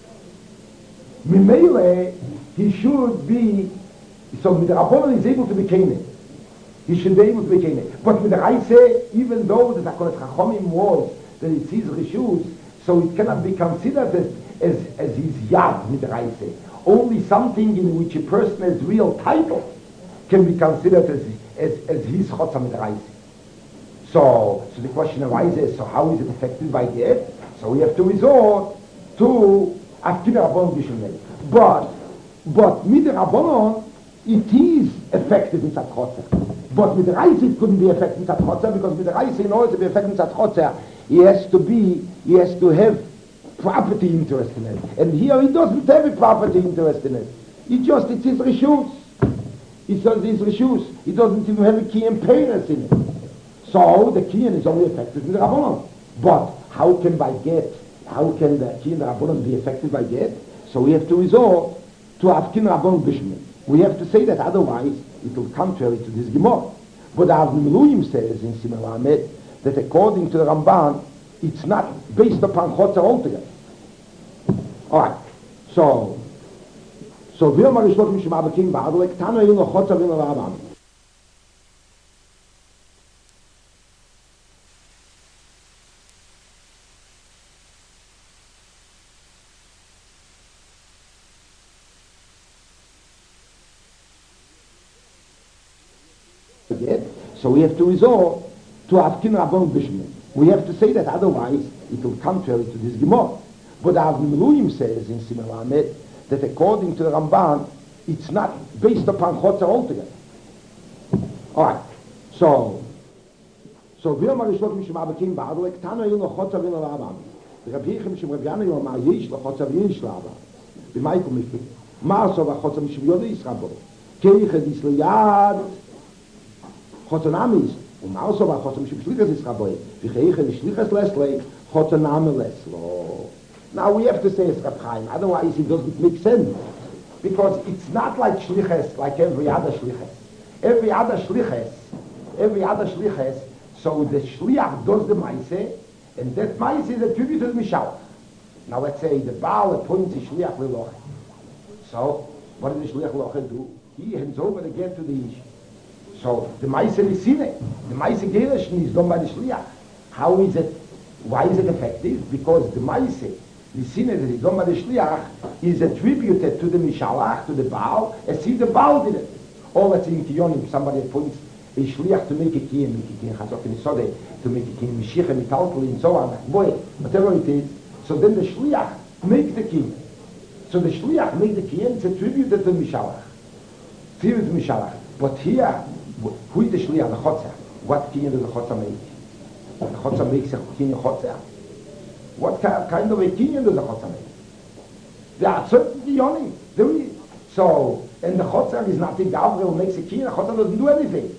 Mimele, he should be, so with the Rabbanon is able to be Kene. He should be able to be Kene. But with the Raise, even though the Takonet Chachomim was that it's his rishus, so it cannot be considered as his yad with the Raise. Only something in which a person has real title can be considered as his chotza with the Raise. So the question arises, so how is it affected by that? So we have to resort to Afkina Rabbanon Bishulmei. But with the Rabbanon, it is effective in Tzad Chotzer. But with the Reise it couldn't be effective in Tzad Chotzer, because with the Reise, in order to be effective in Tzad Chotzer, he has to have property interest in it. And here he doesn't have a property interest in it. It's his reshus. It's his reshus. He doesn't even have a Kiyan Peres in it. So the Kiyan is only effective in the Rabbanon. But how can the Kiyan Rabbanon be effective by get? So we have to resort to Afkin Rabbanon Bishmin. We have to say that, otherwise it will contrary to this Gemara. But Avnei Miluim says in Simon Lamed that according to the Ramban, it's not based upon Chotzer altogether. Alright, so wir mal geschlossen mit Shema Bekim Ba'adolek, Tano Yino Chotzer Vino Rabban. So we have to resort to Afkin Rabbanon Bishmin. We have to say that, otherwise it will contrary to this Gemara. But Avnei Miluim says in Simon Lamed that according to the Ramban, it's not based upon Chotzer altogether. Alright, so wir mal geschlossen mit Shema Bekim Ba'adolek, Tano Yino Chotzer Vino Rabban. The Rabbi Yechim Shem Rabbi Yana Yom Mar Yesh L'Chotzer V'Yesh L'Rabban. B'Maikum Mifik. Mar So V'Chotzer Mishim Yodei Yisrabo. Keichet Yislayad Chotonamis, also by Chotom Shlichas is Rabbi, Vicheichen Shlichas Lesley, Chotonam Leslo. Now we have to say it's Rab Chaim, otherwise it doesn't make sense. Because it's not like Shlichas, like every other Shlichas. Every other Shlichas, so the Shliach does the Maise, and that Maise is attributed to the Mishal. Now let's say the Baal appoints the Shliach Leloche. So, what does the Shliach Leloche do? He hands over the get to the Ish. So the Maise Nisine, the Maise Gereshni is done by the Shliach. How is it? Why is it effective? Because the Maise Nisine that is done by the Shliach is attributed to the Mishalach, to the Baal, as if the Baal did it. Or let's say in Kiyonim, somebody appoints a Shliach to make a Kiyim, Chazok in Sode, to make a Kiyim, Mishiach, Mitalkul, and so on, boy, whatever it is. So then the Shliach makes the Kiyim. So the Shliach makes the Kiyim, it's attributed to the Mishalach. Attributed to the Mishalach. But here, who is the Shliach, the Chotzer? What Kiyim does the Chotzer make? The Chotzer makes a Kiyim Chotzer. What kind of a Kiyim does the Chotzer make? There are certain Kiyonim. So, and the Chotzer is nothing. Gabriel makes a Kiyim, the Chotzer doesn't do anything.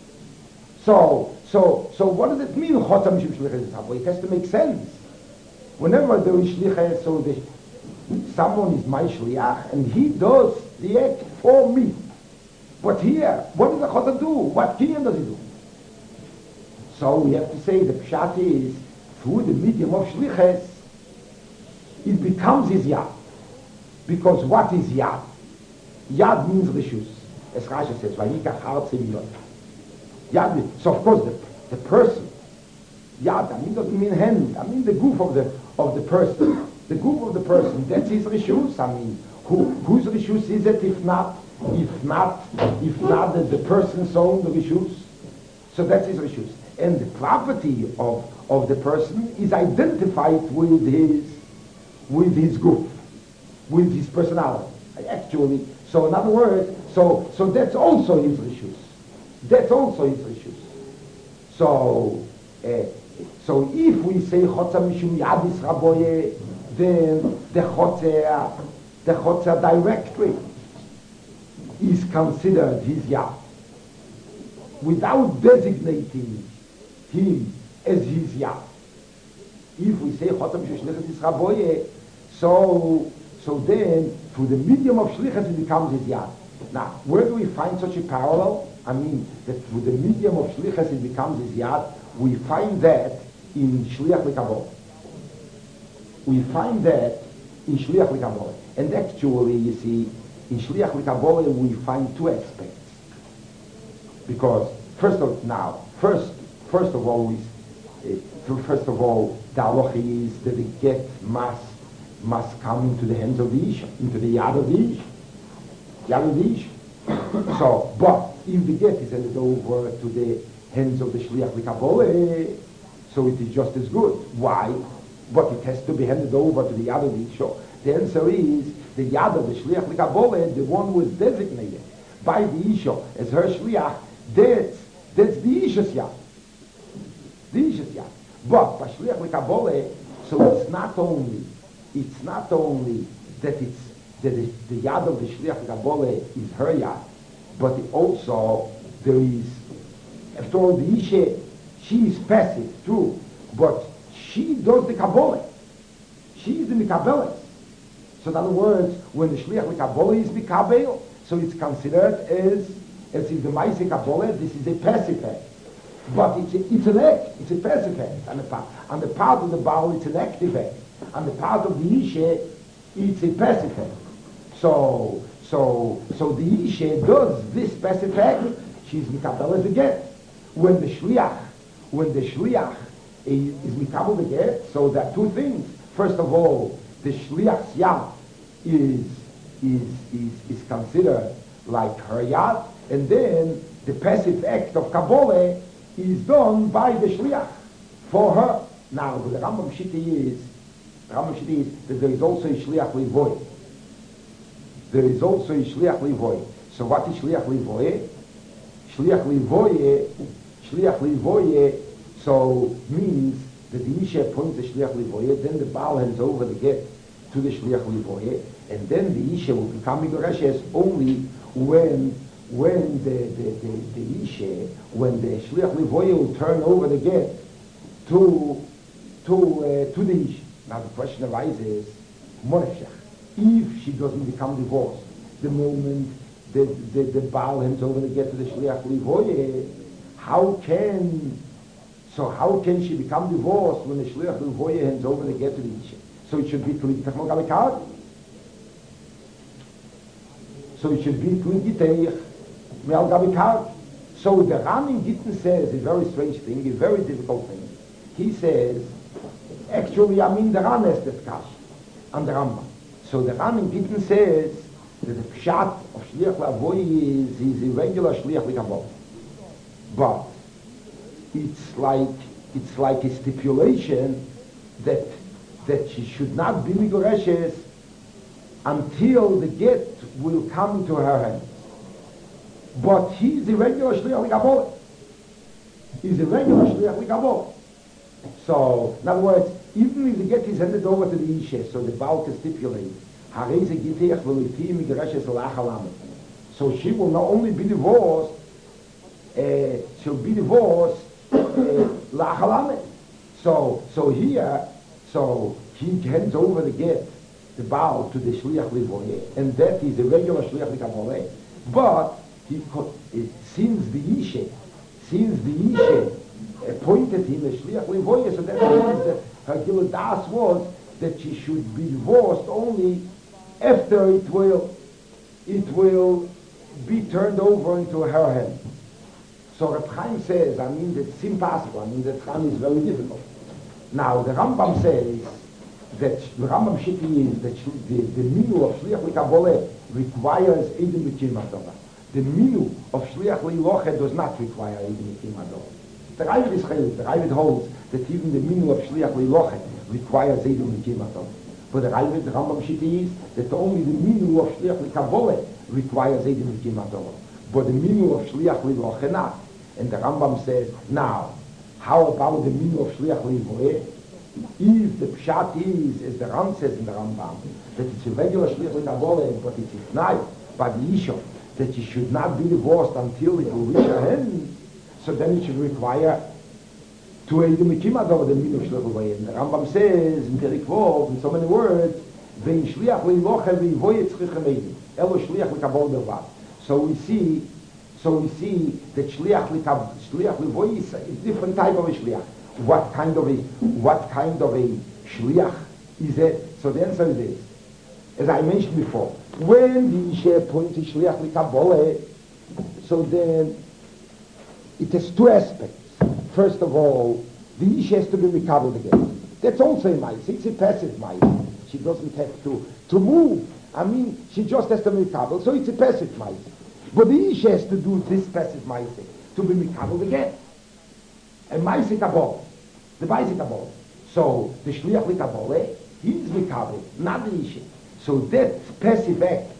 So what does it mean, Chotzer Mishim Shlichas Yisrabo? It has to make sense. Whenever there is shliach, so someone is my shliach, and he does the act for me. But here, what does the chotzer do? What kinyan does he do? So we have to say the pshat is, through the medium of shliches, it becomes his yad. Because what is yad? Yad means rishus. As Rashi says, vayikach hartze milot. Yad, so of course the person, yad, I mean doesn't mean hand, I mean the goof of the person. The goof of the person, that's his rishus. I mean, whose rishus is it if not the person's own rishus? So that's his rishus. And the property of the person is identified with his goof, with his personality. Actually, so in other words, so that's also his rishus. That's also his rishus. So if we say chotzer mishum yadis raboye, then the chotzer directly is considered his yad, without designating him as his yad. If we say chotzer mishum yadis raboye, so then through the medium of shlichus it becomes his yad. Now, where do we find such a parallel? I mean, that through the medium of shlichus it becomes his yad. We find that in Shliach L'Kabbalah. We find that in Shliach L'Kabbalah. And actually, you see, in Shliach L'Kabbalah we find two aspects. Because, first of all, the halacha is that the get must come into the hands of the Isha, into the yad of the Isha. Yad of the Isha. So, but if the get is handed over to the hands of the Shliach L'Kabbalah, so it is just as good. Why? But it has to be handed over to the yad of the Isha. The answer is the yad of the Shliach L'Kabbalah, the one who is designated by the Isha as her Shliach, that's the Isha's yad. The Isha's yad. But by Shliach L'Kabbalah, so it's not only that the yad of the Shliach L'Kabbalah is her yad, but also there is, after all, the Isha, she is passive too, but she does the Kabbalah. She is the Mikabeles. So in other words, when the Shliach L'Kabbalah is Mikabel, so it's considered as if the Maaseh Kabbalah, this is a passive act. But it's an act, it's a passive act. On the part of the Baal, it's an active act. On the part of the Isha, it's a passive act. So the Isha does this passive act, she's Mikabel the get. When the Shliach is Mikabel the get, so there are two things. First of all, the Shliach's yad is considered like her yad, and then the passive act of Kabbalah is done by the Shliach for her. Now, the Rambam Shitta is that there is also a Shliach Livoy. There is also a Shliach Livoy. So what is Shliach Livoy? Shliach Livoy, so means that the Isha appoints the Shliach Livoy, then the Baal hands over the get to the Shliach Livoy, and then the Isha will become Migoreshes only when the Isha, when the Shliach Livoy will turn over the get to the Isha. Now the question arises, if she doesn't become divorced, the moment the Baal hands over the get to the Shliach Livoy, how can she become divorced when the Shliach Livoy hands over the get to the Isha? So it should be Tlik Tachmal Gabikad. So it should be Tlik Giteich Me'al Gabikad. So the Ran in Gittin says a very strange thing, a very difficult thing. He says, actually, the Ran has that kash on the Rambam. So the Ran in Gittin says that the pshat of Shliach Livoy is a regular Shliach L'Kabbalah. But it's like a stipulation that she should not be Migoreshes until the get will come into her hands. But he's a regular Shliach L'Kabbalah. He's a regular Shliach L'Kabbalah. So, in other words, even if the get is handed over to the Isha, so the Baal can stipulate, so she will not only be divorced, she'll be divorced la'achalamet. So he hands over the get, the Baal, to the Shliach Livoye, and that is a regular Shliach Likabole. But since the Ishe appointed him as Shliach Livoye, so that means that her Giladas was that she should be divorced only after it will be turned over into her hand. So Reb Chaim says, that's impossible. That Chaim is very difficult. Now the Rambam says that the Rambam Shiki is that the minu of Shliach Likabole requires Eidim B'Kir Madova. The minu of Shliach Liloche does not require Eidim B'Kir Madova. The Ravid is Chaylik. The Ravid holds that even the minu of Shliach Liloche requires Eidim B'Kir Madova. But the Ravid, the Rambam Shiki is that only the minu of Shliach Likabole requires Eidim B'Kir Madova. But the minu of Shliach Liloche not. And the Rambam says, now, how about the minu of Shliach Livoye? If the pshat is, as the Ram says in the Rambam, that it's a regular Shliach Likabole, but it's not by the Isha, that she should not be divorced until it will reach her hand, so then it should require to Eidim B'Kir Madova the minu of Shliach Livoye. And the Rambam says in Perek Vov, in so many words, Vein Shliach Liloche Livoye tzrichem Eidim, Elo Shliach Likabole Belvad. So we see that Shliach Livoye is a different type of a Shliach. What kind of a Shliach is it? So the answer is this. As I mentioned before, when the Isha appoints a Shliach Likabole, so then it has two aspects. First of all, the Isha has to be Mikabel again. That's also a Maise. It's a passive Maise. She doesn't have to move. She just has to be Mikabel, so it's a passive Maise. But the Isha has to do this passive Maise to be Mikabel again. And Maise Kabol, the Maise Kabol. So the Shliach Likabole, he's Mikabel, not the Isha. So that passive act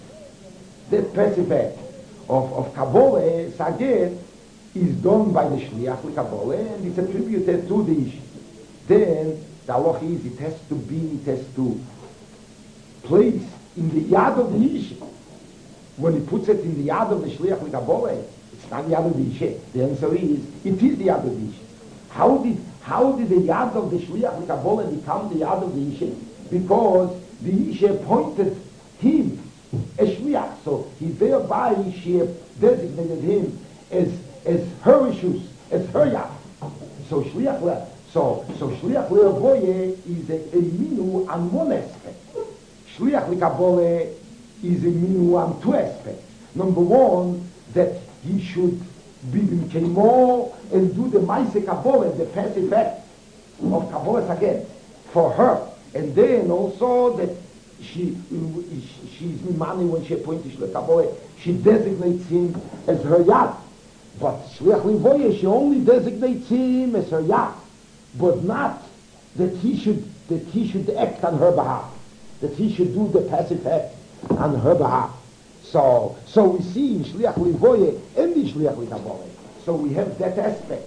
of Kabole, Sagir, is done by the Shliach Likabole, and it's attributed to the Isha. Then the halacha is it has to place in the yad of the Isha. When he puts it in the yad of the Shliach Likabole, it's not the yad of the Isha. The answer is, it is the yad of the Isha. How did the yad of the Shliach Likabole become the yad of the Isha? Because the Isha appointed him as Shliach. So he thereby, she designated him as her issues, as her yad. So Shliach Liavoye is a minu on one aspect. Shliach Likabole is a minu on two aspects. Number one, that he should be Kemo and do the Maise Kabbalah, the passive act of Kabbalah again, for her. And then also that she's Mimani when she appoints Shliach Kabbalah, she designates him as her Yad. But Shliach Livoye, she only designates him as her Yad, but not that he should act on her behalf, that he should do the passive act on her behalf. So we see in Shliach Livoye and in Shliach Likabole. So we have that aspect.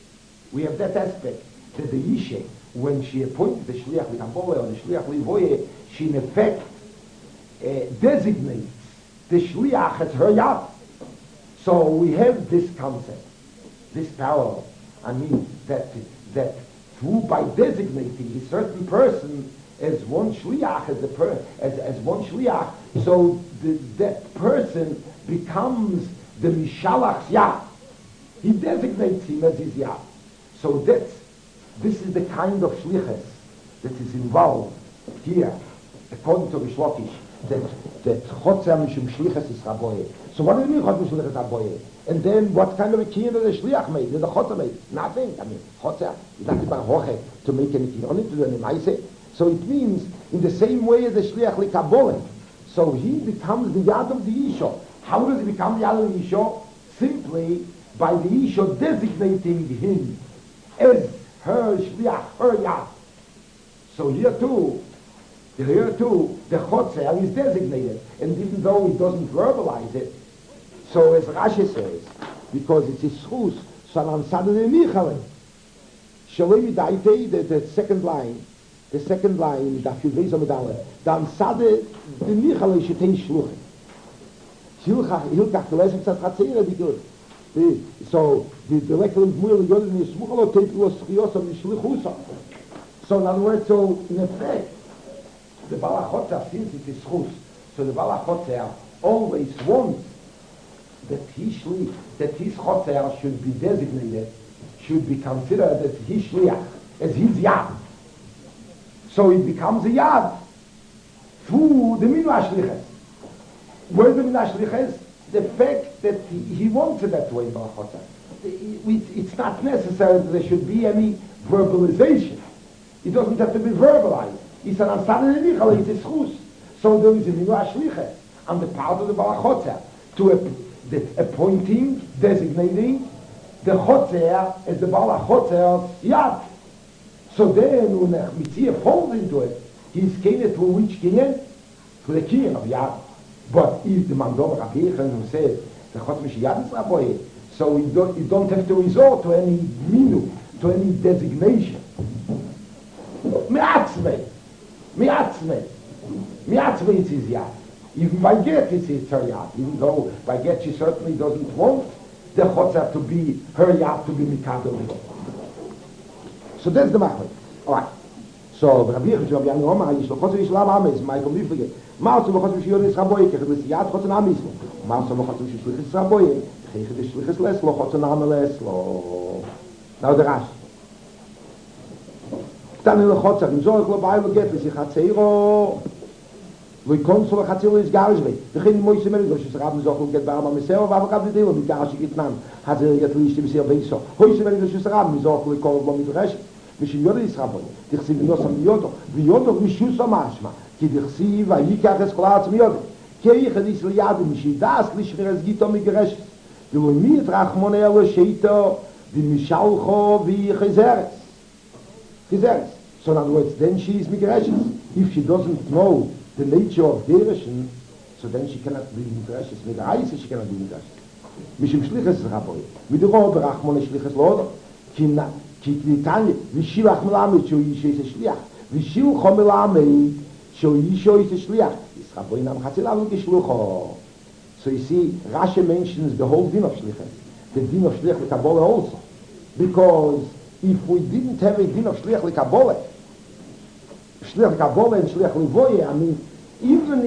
That the Isha, when she appointed the Shliach Likabole or the Shliach Livoye, she in effect designates the Shliach as her Yad. So we have this concept, this parallel. That through by designating a certain person as one shliach, as one shliach, so that person becomes the mishalach's yad. He designates him as his yad. So this is the kind of shlichus that is involved here, according to Rish Lakish, that chotzer mishum shlichus is raboye. So what do you mean chotzer shlichus raboye? And then what kind of a kiyun the shliach made, the chotzer made? Nothing. Chotzer is not about hoche to make any kiyun, only to do any maise. So it means in the same way as the Shliach Likabole. So he becomes the Yad of the Isha. How does he become the Yad of the Isha? Simply by the Isha designating him as her Shliach, her Yad. So here too, the Chotzer is designated. And even though he doesn't verbalize it, so as Rashi says, because it's his schus, so on Saturday Michale, Shalom Daite, the second line, the Daf Yudvei Zomedale, dann Sade, the Michale Shetein Shluchim. Hilkach, the lesson says, Chatzera, so the Lekelim Gmuel Yodim Yismuchalo Tepilos Chios of Yishlichusa. So in other words, so in effect, the Balachotzer, since it is Chus, so the Balachotzer always wants that his Chotzer should be designated, should be considered as his Shliach, as his Yad. So it becomes a Yad through the Minu HaShliches. Where the Minu HaShliches? The fact that he wants it that way, Balachotzer. It's not necessary that there should be any verbalization. It doesn't have to be verbalized. It's an Ansar Nichal, it's a Schus. So there is a Minu HaShliches on the part of the Balachotzer to appointing, designating the Chotzer as the Balachotzer's Yad. So then, when the Mitzvah falls into it, he's kinyan to which kinyan? To the kinyan of Yad. But if the Mandom Rabbi who says, the Chotzer Yad is Rabbi, so you don't have to resort to any minu, to any designation. Mi'atzmei it's his Yad. Even by get it's his Yad, even though by get she certainly doesn't want the Chotzer to be, her Yad to be Mikadol. So that's the Machlet. Alright. So, Rabbi Yechid, Rabbi Yanu Omar, Yishlo Chotzer Yishlam Ames, Michael Miflige, Ma'asu V'Chotzer V'Shiyod Yisraboye, Kechet L'Siyad Chotzer Ames, Ma'asu V'Chotzer V'Shiyod Yisraboye, Kechet L'Shliches Leslo, Chotzer Name Leslo. Now the Rash. Dann in der Chotzer, im Zorg lo Bailo Get, L'Sichatzeiro, L'Konsol L'Chatzeiro is Garizvei, V'Chin Moise Meri, L'Shis Rabbi Zochel Get Barama Meseo, V'Avakab L'Delo, V'Garashi Gitnan, Hazer Get L'Ishti V'Sir Beiso, Hoise Meri, L'Shis Rabbi Zochel L'Kol L'Midresh, Mishim Yoda Yisraboy, Dichsiv Yosam Yodo, V'Yodo Mishusam Ashma, Ki Dichsiv V'Yikach Es Kol Ha'atzmi Yoda, Ki Eichad Yisrael Yadim, Mishidas L'Shmiras Gito Migresh, V'Loimit Rachmone Elo Sheito, V'Mishalcho V'Chizeres. Chizeres. So in other words, then she is Migresh. If she doesn't know the nature of Gereshon, so then she cannot be Migresh. With the eyes she cannot be Migresh. Mishim Shliches Raboy. With the Rob Rachmone Shliches Lodo, כי ניתן ושיל החמלאמד שהוא אישו איזה שליח ושיל חומלאמד שהוא אישו איזה שליח ישרבו אינם חציל אבל כשלוחו. So you see, Rashi mentions the whole din of Shlichus, the din of Shliach L'Kabbalah also, because if we didn't have a din of Shliach L'Kabbalah and Shliach L'Voye, I mean, even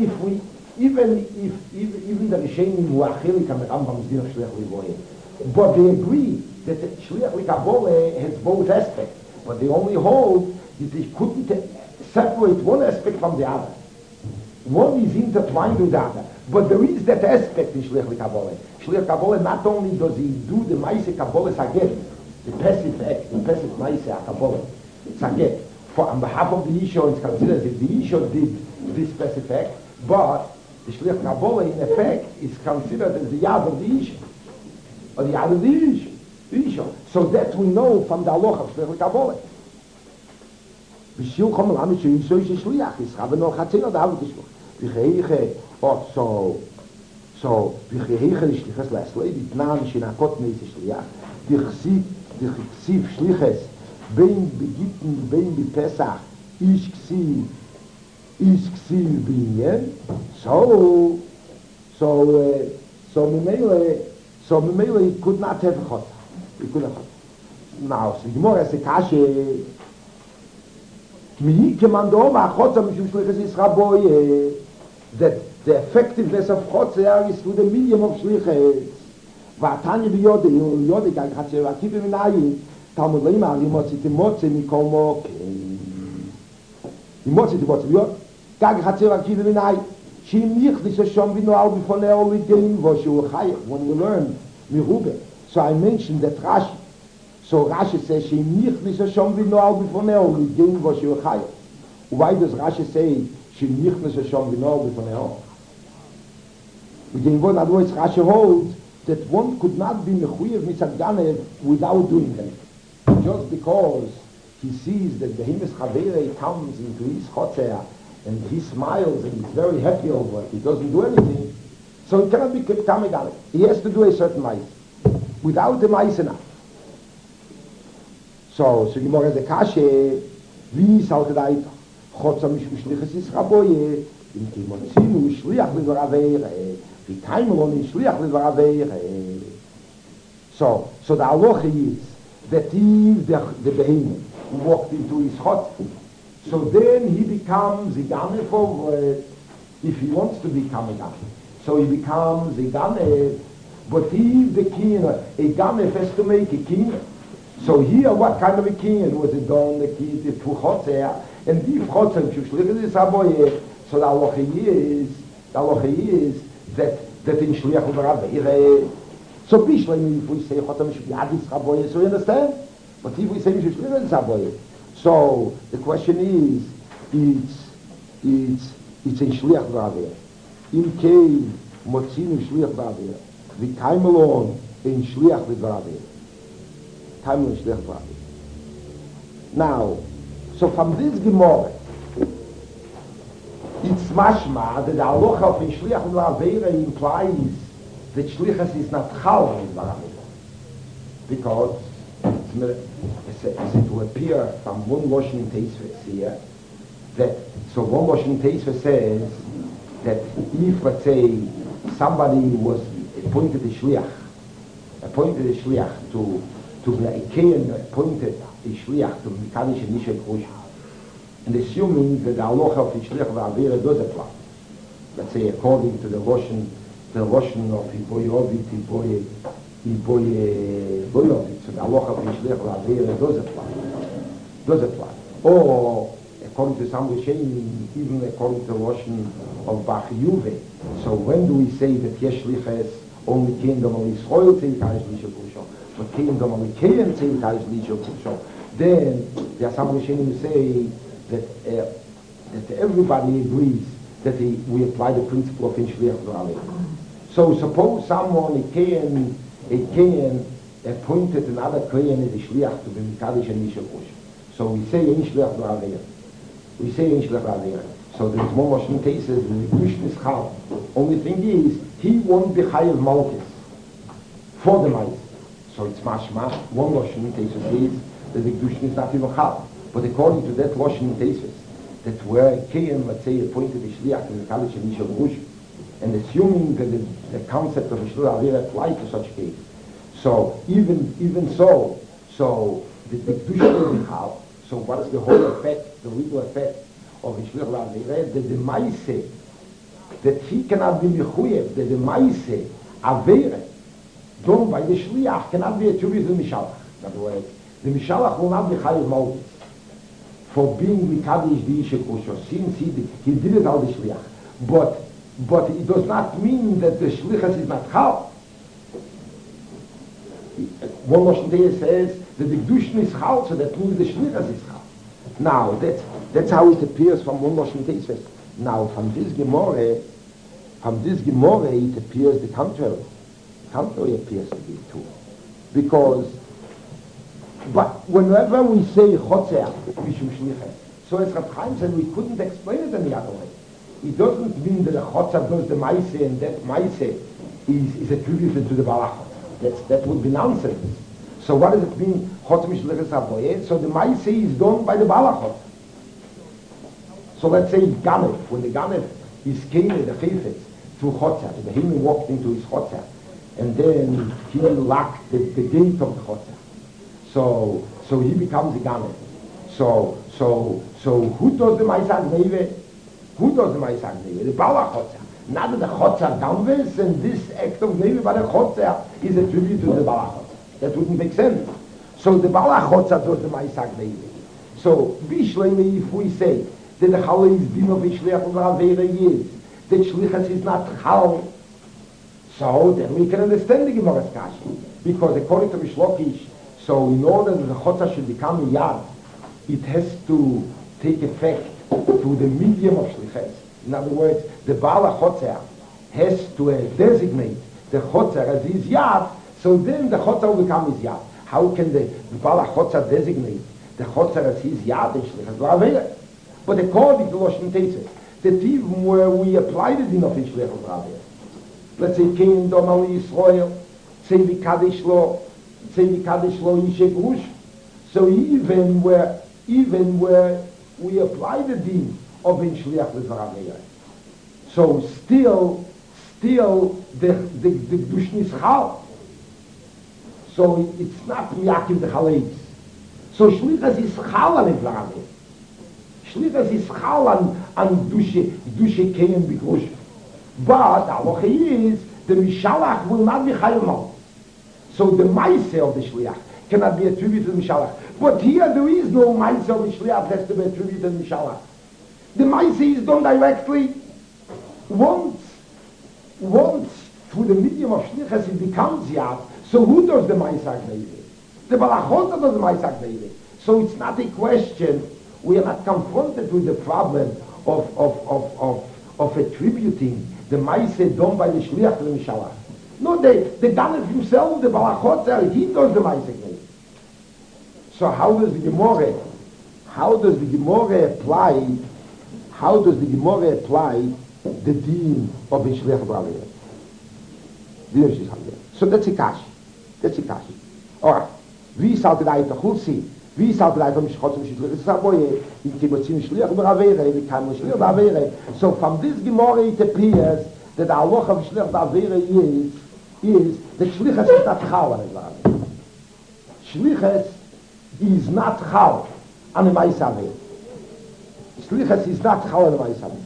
the Rishonim who are chilik on the Rambam's din of Shliach L'Voye, but they agree that the Shliach L'Kabbalah has both aspects, but they only hold that they couldn't separate one aspect from the other. One is intertwined with the other, but there is that aspect in Shliach L'Kabbalah. Shliach L'Kabbalah, not only does he do the Maaseh Kabbalah Saget, the passive act, the passive Maaseh Kabbalah Saget, for on behalf of the Isha, it's considered that the Isha did this passive act, but the Shliach Kabbalah in effect is considered as the Yad of the Isha, or the Yad of the Isha. So that we know from the Halacha of Shliach L'Kabbalah. B'shil chom l'amid she'yisho yisho shliach, yischav no chatzino da'avu tishloch. V'cheiche, so v'cheiche l'shliches l'eslei, v'tnan shenakot neise shliach, d'chsiv shliches, bein begitten, bein b'pesach, ish ksiv b'inyen, so memele he could not have a chot. He could have a chot. Now, so the Gemara has a kashe, that the effectiveness of Chotzer is through the medium of Shliches. V'atanya b'yode gag Chatzer v'akibim minayin Talmud leimar imotzi timotzi mikol mokem imotzi timotzi b'yod gag Chatzer v'akibim minayin she'im yichlis Hashem v'noal b'foneo l'dein v'shu chayach. When we learn Merube, so I mentioned that Rashi. So Rashi says, she'im yichlis Hashem v'noal b'foneo l'dein v'shu chayach. Why does Rashi say she'im yichlis Hashem v'noal b'foneo? In other words, Rashi holds that one could not be mechuyev mitzad ganev without doing that. Just because he sees that the Behemoth Chaverei comes into his chotzer and he smiles and he's very happy over it, he doesn't do anything, so he cannot be Tamei Ganev. He has to do a certain mice. Without the mice enough. So Gemara has a kashe, wie is al gedait, chotzer mish mishliches is raboye, im kimotzinu shliach l'doravere, so the halacha is that if the behemoth walked into his hut, so So then he becomes a Ganef of, if he wants to become a Ganef. So he becomes a Ganef, but he, the king, a Ganef has to make a king. So here, what kind of a king was it done? The key, the Chotzer, and the Chotzer, if you look at this Aboye, so the halacha is that in Shliach L'Raveh, so Bishleim, if we say Chotam Shviadis Aboye, so you understand? But if we say Shliach L'Raveh, so the question is, it's in Shliach L'Raveh. Im Kei Motzinu Shliach L'Raveh, the Kaimelon in Shliach L'Raveh. Now, so from this Gemara, it's mashma that the halacha of Shliach L'Avera implies that Shlichus is not chal in L'Avera. Because it will appear from one Lashon Tosfos here, that, so one Lashon Tosfos says that if, let's say, somebody was appointed a Shliach to be a king, appointed a Shliach to Mikdash and Nishek Rosh, and assuming that the halacha of Shliach L'Avera does apply. Let's say according to the Lashon of Iboyovit, so the halacha of Shliach L'Avera does apply. Or according to some Rishonim, even according to the Lashon of Bach Yuve. So when do we say that Yesh Shlichus only kingdom of Israel Tzivkarish Nishek Rosh? But kingdom of Mikayan Tzivkarish Nishek Rosh. Then there are some Rishonim who say that everybody agrees that we apply the principle of Shliach L'Avera. So suppose someone, a Kayan appointed another Kayan as a Shliach to be Mikdash and Nishek Rosh. So we say in Shliach L'Avera. So there's more Lashon cases in the Gdushnis Chal. Only thing is, he won't be Chayav Malchus for the mice. So it's mashma, one Lashon cases is that the Gdushnis is not even Chal. But according to that Lashon cases, that where a Kayan, let's say, appointed a Shliach to Mikdash and Nishek Rosh, and assuming that the concept of Shliach L'Avera applies to such case. So even so the Gdushnis is Chal. So what's the whole effect, the legal effect of Shliach L'Avera? That the Maise, that he cannot be mechuyev, that the Maise, Avera, done by the Shliach, cannot be attributed to the Mishalach. In other words, the Mishalach will not be Chayav Malchus for being Mikdash the Nishek Rosh, since he did it al the Shliach. But it does not mean that the Shlichus is not Chal. One Lashon Deis says that the Gdushin is Chal, so that means the Shlichus is Chal. Now, that's how it appears from one Lashon Deis. Now, from this Gemara, it appears the contrary. Contrary appears to be true. Because, but whenever we say Chotzer, Mishum Shlichus, so as Rav Chaim said, we couldn't explain it any other way. It doesn't mean that the Chotzer does the Maise and that Maise is attributed to the Balachot. That would be nonsense. So what does it mean? Chotzer Mishlichus Aboye? So the Maise is done by the Balachot. So let's say Ganef, when the Ganef is came in the Chayfetz through Chotzer, the Behemoth walked into his Chotzer, and then he locked the gate of the Chotzer. So he becomes a Ganef. So who does the Maisag Neve? Who does the Maisag Neve? The Bala Chotzer. Not that the Chotzer Ganves, and this act of Neve by the Chotzer is attributed to the Bala Chotzer. That wouldn't make sense. So the Bala Chotzer does the Maisag Neve. So Bishleme, if we say that the Chal is din of Shliach L'Avera is, that Shlichus is not Chal, so then we can understand the Gemara's Kashi. Because according to Mishlokish, so in order that the Chotzer should become a Yad, it has to take effect through the medium of Shlichus. In other words, the Baal HaChotzer has to designate the Chotzer as his Yad, so then the Chotzer will become his Yad. How can the Baal HaChotzer designate the Chotzer as his Yad in Shlichus L'Avera? But according to Lashon Tosfos, that even where we apply the din of Shlichus L'Avera, let's say Kain Dom Al Yisrael, say Mikdash Lo Nishek Rosh, so even where we apply the din of Shliach L'Avera, so still the Gdushn is Chal. So it's not Miyakim the Chaleis. So Shlichus is Chal L'Avera. Shlichus is chal an dushe kein begrush. But halacha is the mishalach will not be chayil mal. So the maise of the shliach cannot be attributed to the mishalach. But here there is no maise of the shliach has to be attributed to the mishalach. The maise is done directly. Once through the medium of shlichus it becomes yad. So who does the maise agneire? The balachot does the maise agneire. So it's not a question. We are not confronted with the problem of attributing the maise done by the shliach to the mishalach. No, they done it himself, the balachot, he does the maise agneire. So how does the Gemara apply the deen of the shliach b'avera? So that's a kashi. Alright, wie sollte da jetzt Chulsi? Wie sollte da jetzt Chulsi? It's a boy, in Kibutzin shliach b'avera, in Kaim shliach b'avera. So from this Gemara it appears that the halacha of shliach b'avera is the shlichus is not chal on it. Shlichus is not chal on the maise avera. Shlichus is not chal on the maise avera.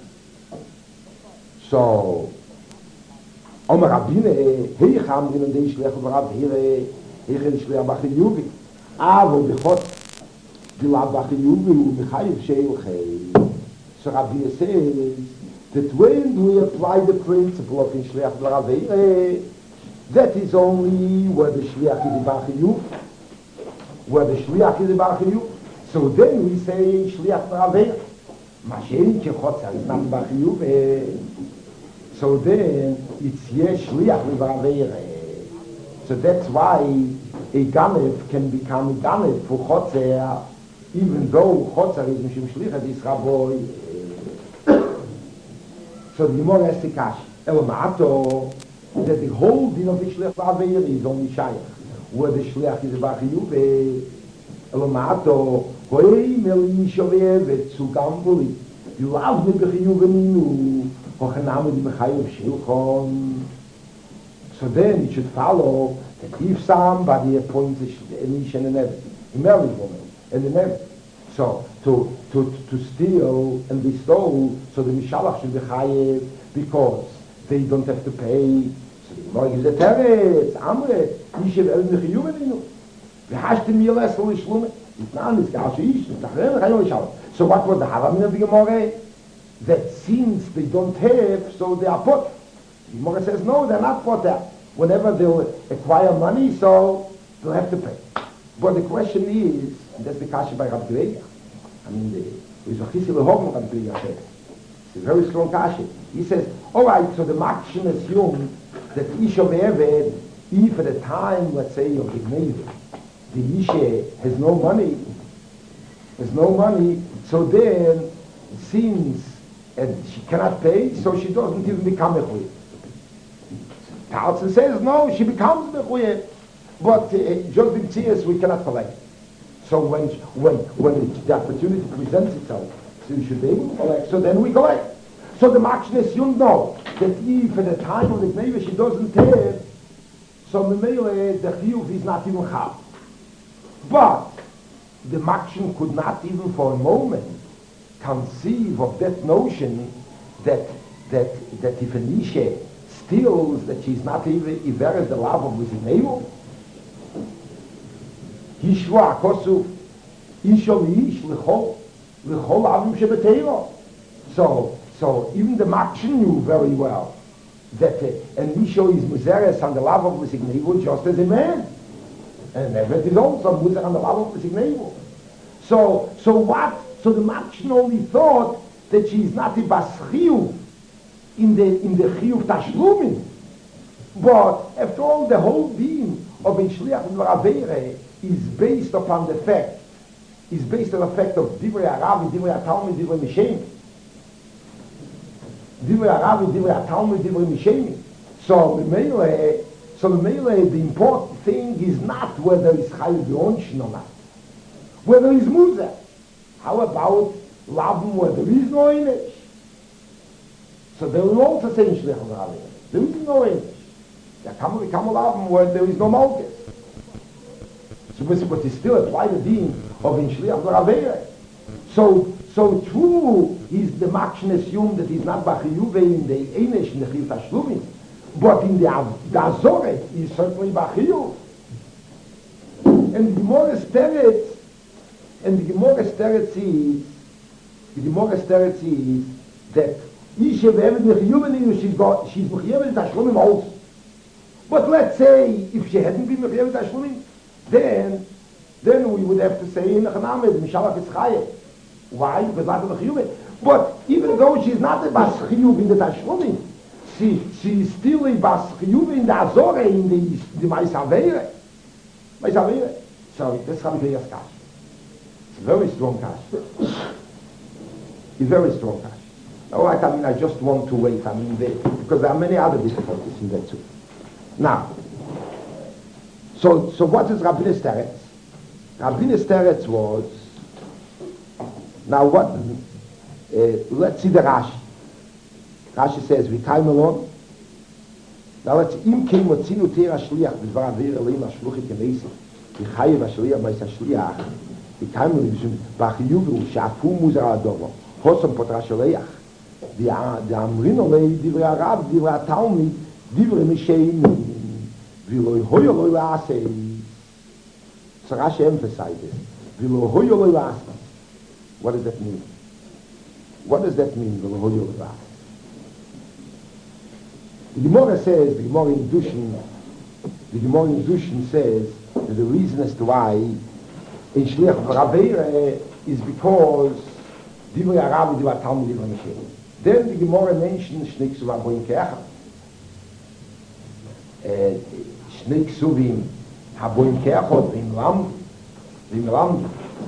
So, Omer Rabbine, heicham in the shliach b'avera, heicham shliach b'chiyuvi. Avo b'chot dilav b'chiyuvi u'mechayiv sheil chei. So Rabbine says that when we apply the principle of shliach b'avera, that is only where the shliach is b'chiyuv. So then we say shliach b'avera. Mashen kechotzer is not b'chiyuv. So then it's yes shliach b'avera. So that's why a ganev can become a ganev for chotzer, even though chotzer is mishum shlichus is raboy. So the Gemara has to kash el ma'ato that the whole din of the shliach b'avera is only shayach where the shliach is b'chiyuv. El ma'ato hoi meli shovev zu gambuli you love me b'chiyuv ninu. So then it should follow that if somebody appoints a nish and an evet, a married woman and an evet, so to steal and bestow, so the mishalach should be chayev because they don't have to pay. So the Gemara gives a teretz, amre, nishev el b'chiyuv ninu. V'hashtem yiles lo ishlume. Itnan is gash ish, t'achren chayev mishalach. So what was the halamin of the Gemara? That since they don't have, so they are put. The Gemara says, no, they're not put there. Whenever they'll acquire money, so they'll have to pay. But the question is, and that's the kasha by Rabbi Greya. I mean, the Zachisi Lehogim Rabbi Greya says. It's a very strong kasha. He says, all right, so the Makshin assumed that Isha Ve'eved, if at the time, let's say, of the Gneiv, the Isha has no money, so then, since and she cannot pay, so she doesn't even become mechuyev. Talmud says, no, she becomes mechuyev, but just in tears we cannot collect. So when the opportunity presents itself, so you should be able to collect, so then we collect. So the Makshin you know that if at the time of the Gneiva she doesn't have, so Memele, the Chiyuv is not even Chav. But the Makshin could not even for a moment conceive of that notion that if a nisha steals, that she's not even iveres the love of Wizineu. Hishwa akosuf isha liish l'chol avim shebeteiro. So even the Makshin knew very well that a nisha is muzeres on the love of Wizineu just as a man, and Evet is also muzer on the love of Wizineu. So what? So the Makshin only thought that she is not a bas chiyuv in the chiyuv tashlumin. But after all, the whole deen of a shliach b'avera is based upon the fact, of divrei Arav, divrei Talmud, divrei Mishemi. Divrei Arav, divrei Talmud, divrei Mishemi. So the important thing is not whether it's chayiv b'onshin or not, whether it's muzer. How about Laban where there is no image? So they will also say in Shliach B'avera, there is no image. There come a Laban where there is no Malchus. So but he still apply the deen of in Shliach B'avera. So so true is the Makshin assumed that he's not Bachiyuve in the Einish, in the Chiyuv Tashlumim, but in the Azoret, he's certainly Bachiyuv. And the Gemara Steretz, is that Isha Ve'evet Mechiyuv, she's Mechiyuv Tashlumim also. But let's say, if she hadn't been Mechiyuv Tashlumim, then we would have to say in Chanamed, Mishalach is Chayev. Why? Because not the Chiyuv. But even though she's not a Bas Chiyuv in the Tashlumim, she's still a Bas Chiyuv in the Azore, in the Mais Aveire. So that's how we Kash. It's a very strong Kash. It's very strong Kash. All right, I just want to wait. Because there are many other difficulties in that too. Now, so what is Rabbeinu Steretz? Rabbeinu Steretz was, now what, let's see the Rashi. Rashi says, V'kay melon. Now let's, Im kei motzinu teir hashliach, b'dvar avir elim hashluchit kemeisi, v'chayev hashliach b'is hashliach, v'kay melon, v'achiyuvu, she'afu muzar adovo, hosom potra shaleach, v'amrin olei divrei arav, divrei atalmid, divrei misheim, v'loi hoyo loi la'asei. So Rashi emphasizes, v'lo hoyo loi la'asei. What does that mean? What does that mean, v'lo hoyo loi la'asei? The Gemara says, the Gemara in Dushin says that the reason as to why in Shliach V'Raveira is because Divrei Arav Divrei Talmud Divrei Misheim. Then the Gemara mentions Shnei Ksuvim Haboim Ke'echad. Shnei Ksuvim Haboim Ke'echad V'im Lamdi.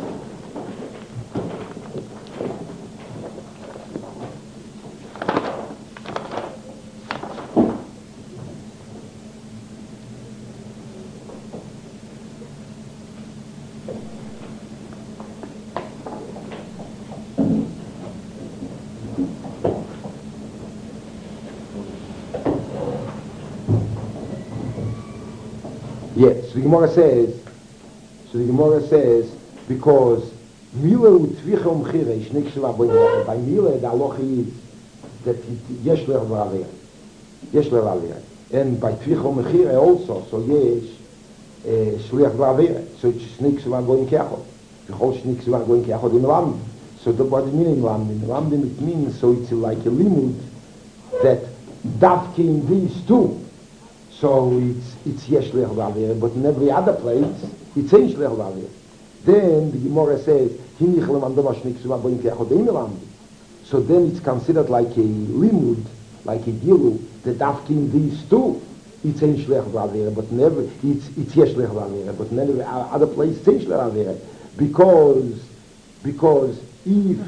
Yes, so the Gemara says, because Mila u'tzvicha umchire, Shnei Ksuvim Haboim Ke'echad, by Mila the halacha is that yesh le'er v'ravir. And by Tzvicha umchire also, so yesh shliach v'ravir. So it's Shnei Ksuvim Haboim Ke'echad. V'chol Shnei Ksuvim Haboim Ke'echad in Lamdim. So what does it mean in Lamdim? In Lamdim it means, so it's like a limud that dafke in these two. So it's yesh le'er v'ravir, but in every other place it's yesh le'er v'ravir. Then the Gemara says, Hinich le'mandom Shnei Ksuvim Haboim Ke'echad in Lamdim. So then it's considered like a limud, like a gilu, that dafke in these two, it's yesh le'er v'ravir, but never it's yesh le'er v'ravir, but in every other place it's yesh le'er v'ravir, because if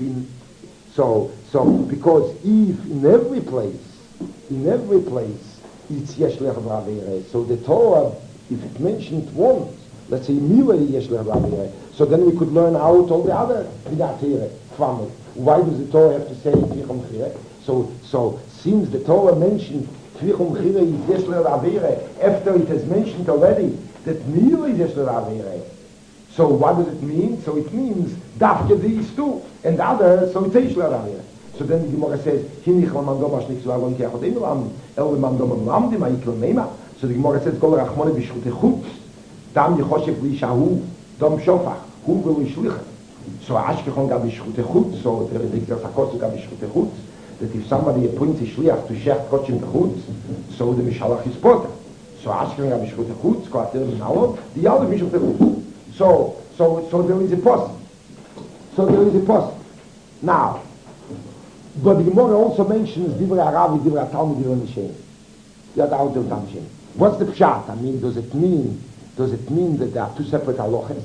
in every place it's yesh le'er v'ravir. So the Torah, if it mentioned once, let's say Mila yesh le'er v'ravir, so then we could learn out all the other vidatire from it. Why does the Torah have to say Tvichum Chire? So since the Torah mentioned Tvichum Chire is yesh le'er v'ravir, after it has mentioned already that Mila is yesh le'er v'ravir, so what does it mean? So it means dafke these two, and the other, so it's yesh le'er v'ravir. So then the Gemara says, Hinich le'mandom Shnei Ksuvim Haboim Ke'echad in Lamdim, el le'mandom Lamdim ha'ikl meima. So the Gemara says, Kol rachmone b'shchutei chutz, dam yichoshev li'ishahu, dam shofach, hu v'li'shlichet. So Ashkechon gab b'shchutei chutz, so there is the Zakos gab b'shchutei chutz, that if somebody appoints a shliach to shecht kochim chutz, so the mishalach is potter. So Ashkechon gab b'shchutei chutz, ko ater b'nalov, the other b'shchutei chutz. So there is a post. Now, but the Gemara also mentions Divrei Arav, Divrei Talmud, Divrei Misheim. What's the pshat? I mean, does it mean that there are two separate halachas?